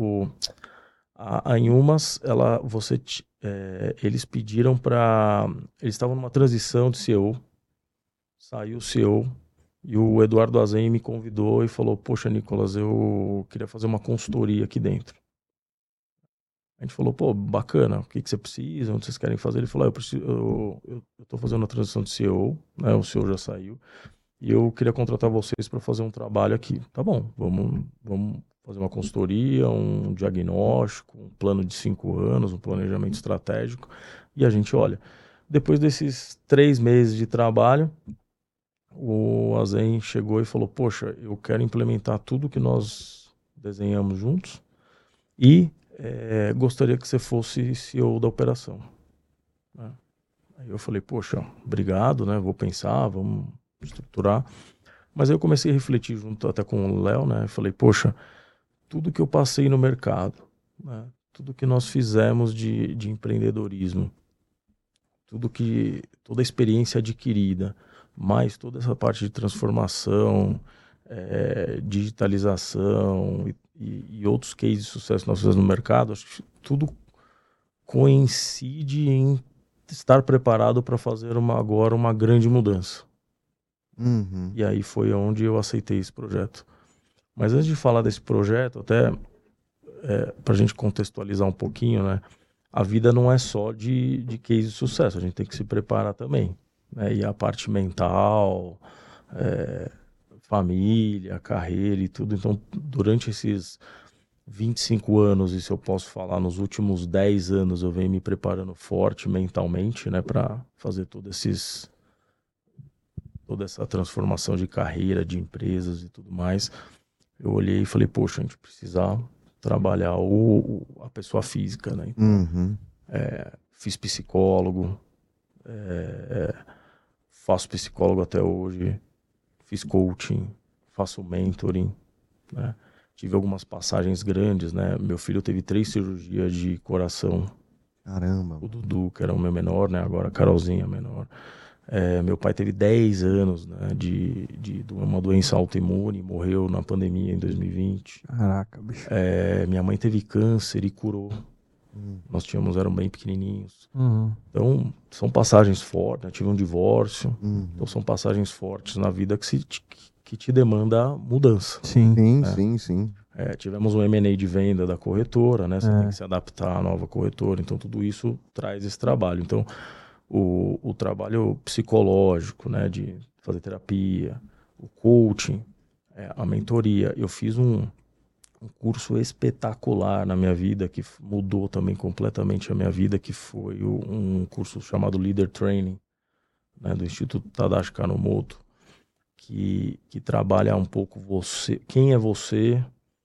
a Inhumas, eles pediram para... Eles estavam numa transição de CEO, saiu o CEO, e o Eduardo Azen me convidou e falou, poxa, Nicolas, eu queria fazer uma consultoria aqui dentro. A gente falou, pô, bacana, o que você precisa, onde vocês querem fazer? Ele falou, eu tô fazendo a transição de CEO, né, o CEO já saiu, e eu queria contratar vocês para fazer um trabalho aqui. Tá bom, vamos fazer uma consultoria, um diagnóstico, um plano de 5 anos, um planejamento estratégico, e a gente olha. Depois desses 3 meses de trabalho, o Azen chegou e falou, poxa, eu quero implementar tudo que nós desenhamos juntos e gostaria que você fosse CEO da operação. Né? Aí eu falei, poxa, obrigado, né? Vou pensar, vamos estruturar. Mas aí eu comecei a refletir junto até com o Léo, né? Eu falei, poxa, tudo que eu passei no mercado, né? Tudo que nós fizemos de empreendedorismo, toda a experiência adquirida, mais toda essa parte de transformação, digitalização e outros cases de sucesso que nós fizemos no mercado, acho que tudo coincide em estar preparado para fazer agora uma grande mudança. Uhum. E aí foi onde eu aceitei esse projeto. Mas antes de falar desse projeto, até para a gente contextualizar um pouquinho, né? A vida não é só de case de sucesso, a gente tem que se preparar também. Né? E a parte mental, família, carreira e tudo. Então, durante esses 25 anos, e se eu posso falar, nos últimos 10 anos, eu venho me preparando forte mentalmente, né? Para fazer toda essa transformação de carreira, de empresas e tudo mais. Eu olhei e falei, poxa, a gente precisa trabalhar a pessoa física, né? Então, fiz psicólogo, faço psicólogo até hoje, fiz coaching, faço mentoring, né? Tive algumas passagens grandes, né? Meu filho teve 3 cirurgias de coração. Caramba. O Dudu, que era o meu menor, né? Agora a Carolzinha, menor. Meu pai teve 10 anos, né, de uma doença autoimune, morreu na pandemia em 2020. Caraca, bicho. Minha mãe teve câncer e curou. Nós eram bem pequenininhos. Uhum. Então, são passagens fortes, né? Tive um divórcio. Então, são passagens fortes na vida que te demanda mudança. Sim. Sim. Tivemos um M&A de venda da corretora, né? Você tem que se adaptar à nova corretora. Então, tudo isso traz esse trabalho. Então, o trabalho psicológico, né, de fazer terapia, o coaching, a mentoria. Eu fiz um curso espetacular na minha vida, que mudou também completamente a minha vida, que foi um curso chamado Leader Training, né, do Instituto Tadashi Kanomoto, que trabalha um pouco você, quem é você,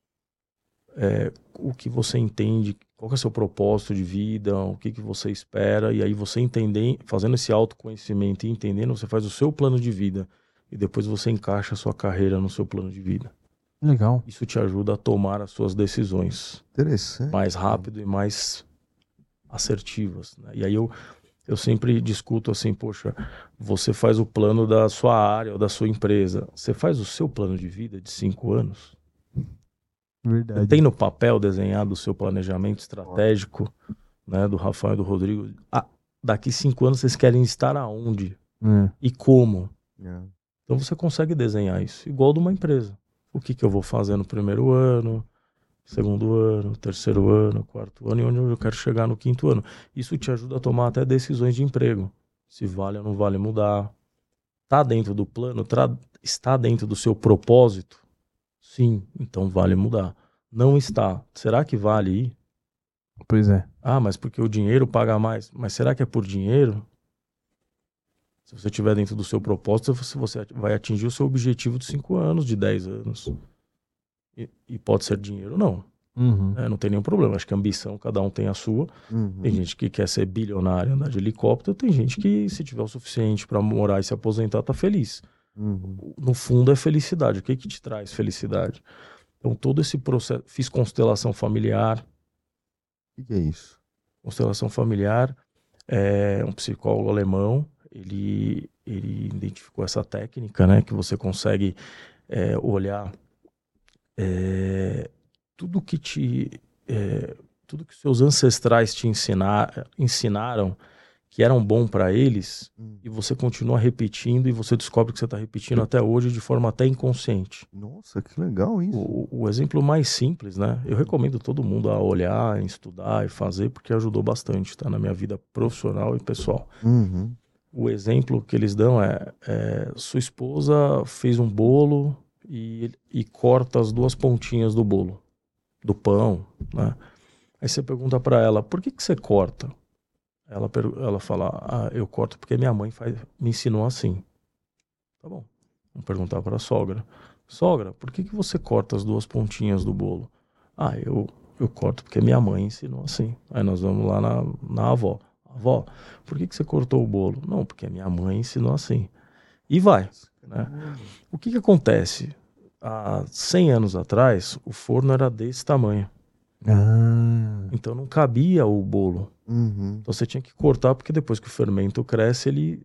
o que você entende, qual que é o seu propósito de vida, o que você espera, e aí você fazendo esse autoconhecimento e entendendo, você faz o seu plano de vida e depois você encaixa a sua carreira no seu plano de vida. Legal. Isso te ajuda a tomar as suas decisões Interessante. mais rápido e mais assertivas, né? E aí eu sempre discuto assim, poxa, você faz o plano da sua área ou da sua empresa, você faz o seu plano de vida de 5 anos? Verdade. Tem no papel desenhado o seu planejamento estratégico, né, do Rafael e do Rodrigo? Daqui 5 anos vocês querem estar aonde? E como? Então você consegue desenhar isso, igual de uma empresa. O que eu vou fazer no primeiro ano, segundo ano, terceiro ano, quarto ano, e onde eu quero chegar no 5º ano. Isso te ajuda a tomar até decisões de emprego. Se vale ou não vale mudar. Está dentro do plano? Está dentro do seu propósito? Sim, então vale mudar. Não está. Será que vale ir? Pois é. Mas porque o dinheiro paga mais. Mas será que é por dinheiro? Se você estiver dentro do seu propósito, você vai atingir o seu objetivo de 5 anos, de 10 anos. E pode ser dinheiro, não. Não tem nenhum problema. Acho que a ambição, cada um tem a sua. Tem gente que quer ser bilionário, andar de helicóptero. Tem gente que, se tiver o suficiente para morar e se aposentar, tá feliz. No fundo, é felicidade. O que te traz felicidade? Então, todo esse processo... Fiz constelação familiar. O que é isso? Constelação familiar é um psicólogo alemão. Ele identificou essa técnica, né? Que você consegue olhar tudo que seus ancestrais te ensinaram que eram bom para eles, e você continua repetindo e você descobre que você está repetindo até hoje de forma até inconsciente. Nossa, que legal isso. O exemplo mais simples, né? Eu recomendo todo mundo a olhar, a estudar e fazer, porque ajudou bastante, tá? Na minha vida profissional e pessoal. Uhum. O exemplo que eles dão é sua esposa fez um bolo e corta as duas pontinhas do bolo, do pão, né? Aí você pergunta para ela, por que você corta? Ela fala, eu corto porque minha mãe me ensinou assim. Tá bom. Vamos perguntar para a sogra. Sogra, por que você corta as duas pontinhas do bolo? Eu corto porque minha mãe ensinou assim. Aí nós vamos lá na avó. Avó, por que você cortou o bolo? Não, porque minha mãe ensinou assim. E vai, né? O que acontece? Há 100 anos atrás, o forno era desse tamanho. Então não cabia o bolo. Uhum. Então você tinha que cortar, porque depois que o fermento cresce, ele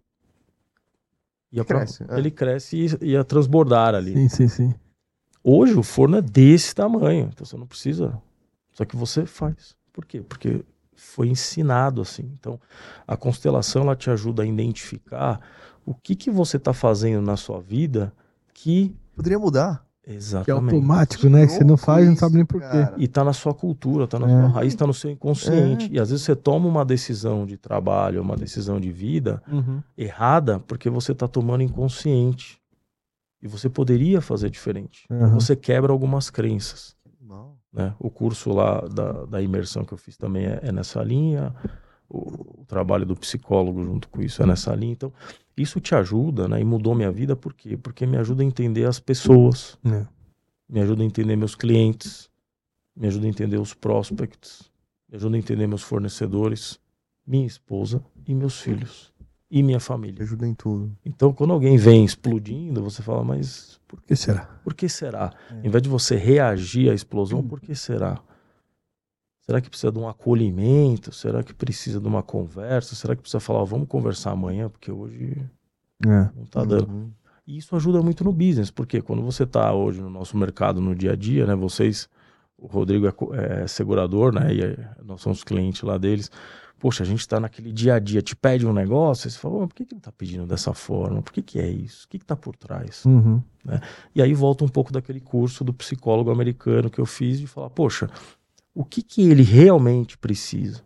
cresce e ia transbordar ali. Sim. Hoje o forno é desse tamanho, então você não precisa. Só que você faz. Por quê? Porque foi ensinado assim. Então a constelação ela te ajuda a identificar o que você está fazendo na sua vida que poderia mudar. Exatamente. Que é automático, né? Que você não faz, não sabe nem por quê. E tá na sua cultura, tá na sua raiz, tá no seu inconsciente. E às vezes você toma uma decisão de trabalho, uma decisão de vida errada, porque você tá tomando inconsciente. E você poderia fazer diferente. Você quebra algumas crenças. Né? O curso lá da imersão que eu fiz também é nessa linha. O trabalho do psicólogo junto com isso é nessa linha. Então, isso te ajuda, né? E mudou minha vida, por quê? Porque me ajuda a entender as pessoas, me ajuda a entender meus clientes, me ajuda a entender os prospects, me ajuda a entender meus fornecedores, minha esposa e meus filhos, e minha família. Me ajuda em tudo. Então, quando alguém vem explodindo, você fala, mas por que será? Por que será? Em vez de você reagir à explosão, por que será? Será que precisa de um acolhimento? Será que precisa de uma conversa? Será que precisa falar, vamos conversar amanhã, porque hoje não tá dando. E isso ajuda muito no business, porque quando você tá hoje no nosso mercado, no dia a dia, né? Vocês, o Rodrigo é segurador, né? E nós somos clientes lá deles. Poxa, a gente tá naquele dia a dia, te pede um negócio, e você fala, por que ele tá pedindo dessa forma? Por que é isso? O que tá por trás? Né? E aí volta um pouco daquele curso do psicólogo americano que eu fiz, de falar, poxa, o que ele realmente precisa?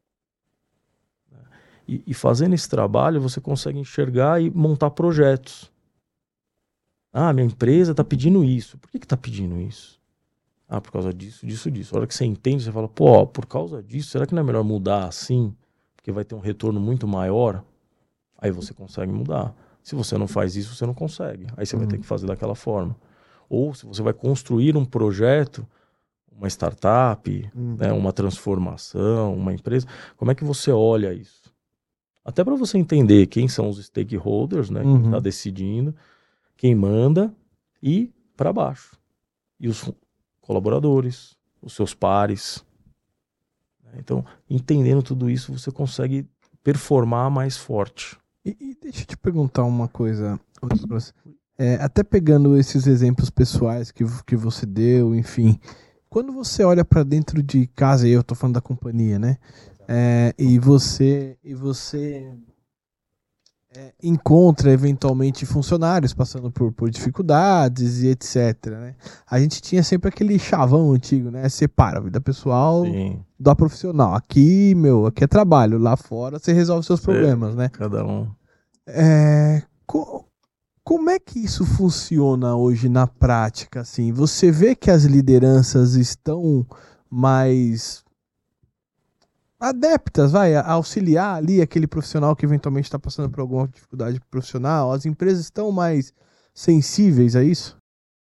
E fazendo esse trabalho, você consegue enxergar e montar projetos. Minha empresa está pedindo isso. Por que está pedindo isso? Por causa disso. A hora que você entende, você fala, por causa disso, será que não é melhor mudar assim? Porque vai ter um retorno muito maior. Aí você consegue mudar. Se você não faz isso, você não consegue. Aí você vai ter que fazer daquela forma. Ou se você vai construir um projeto, uma startup, né, uma transformação, uma empresa, como é que você olha isso? Até para você entender quem são os stakeholders, né, quem está decidindo, quem manda e para baixo. E os colaboradores, os seus pares. Então, entendendo tudo isso, você consegue performar mais forte. E deixa eu te perguntar uma coisa, até pegando esses exemplos pessoais que você deu, enfim, quando você olha para dentro de casa, e eu tô falando da companhia, né? E você encontra eventualmente funcionários passando por dificuldades e etc, né? A gente tinha sempre aquele chavão antigo, né? Separa a vida pessoal da profissional. Aqui é trabalho, lá fora você resolve seus problemas, né? Cada um. Como é que isso funciona hoje na prática, assim? Você vê que as lideranças estão mais adeptas, a auxiliar ali aquele profissional que eventualmente está passando por alguma dificuldade profissional? As empresas estão mais sensíveis a isso?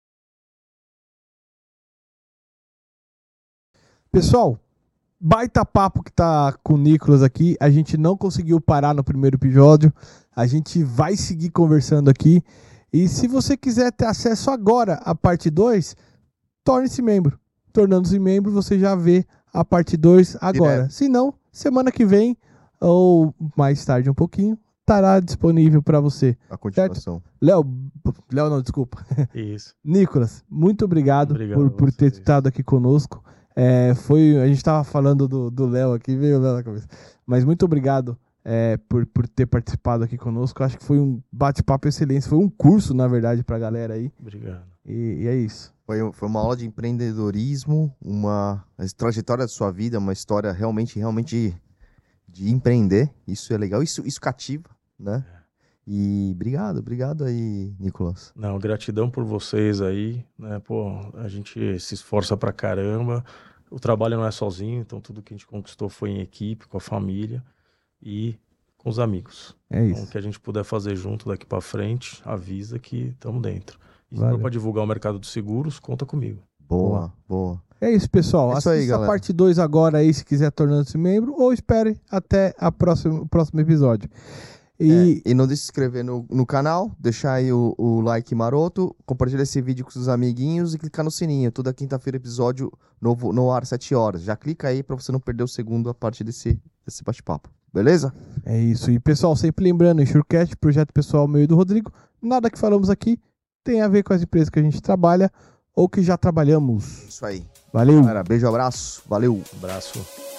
Pessoal, baita papo que tá com o Nicolas aqui. A gente não conseguiu parar no primeiro episódio. A gente vai seguir conversando aqui. E se você quiser ter acesso agora à parte 2, torne-se membro. Tornando-se membro, você já vê a parte 2 agora. Se não, semana que vem, ou mais tarde um pouquinho, estará disponível para você. A continuação. Léo não, desculpa. Isso. Nicolas, muito obrigado por ter estado aqui conosco. A gente estava falando do Léo aqui, veio o Léo na cabeça. Mas muito obrigado por ter participado aqui conosco. Eu acho que foi um bate-papo excelente. Foi um curso, na verdade, pra galera aí. Obrigado. E é isso. Foi uma aula de empreendedorismo, uma trajetória da sua vida, uma história realmente de empreender. Isso é legal, isso cativa, né? E obrigado aí, Nicolas. Não, gratidão por vocês aí, né? Pô, a gente se esforça pra caramba. O trabalho não é sozinho, então tudo que a gente conquistou foi em equipe, com a família e com os amigos. É Então, o isso. que a gente puder fazer junto daqui pra frente, avisa que estamos dentro. E se Valeu. for pra divulgar o mercado de seguros, conta comigo. Boa. É isso, pessoal. É isso aí, Assista a galera. parte 2 agora aí, se quiser tornar-se membro, ou espere até o próximo episódio. E E não deixe de se inscrever no canal, deixar aí o like maroto, compartilhar esse vídeo com seus amiguinhos e clicar no sininho. Toda quinta-feira episódio novo no ar, 7 horas. Já clica aí pra você não perder o segundo a partir desse bate-papo. Beleza? é isso. E, pessoal, sempre lembrando, Insurecast, projeto pessoal meu e do Rodrigo, nada que falamos aqui tem a ver com as empresas que a gente trabalha ou que já trabalhamos. Isso aí. Valeu! Galera, beijo, abraço. Valeu. Abraço.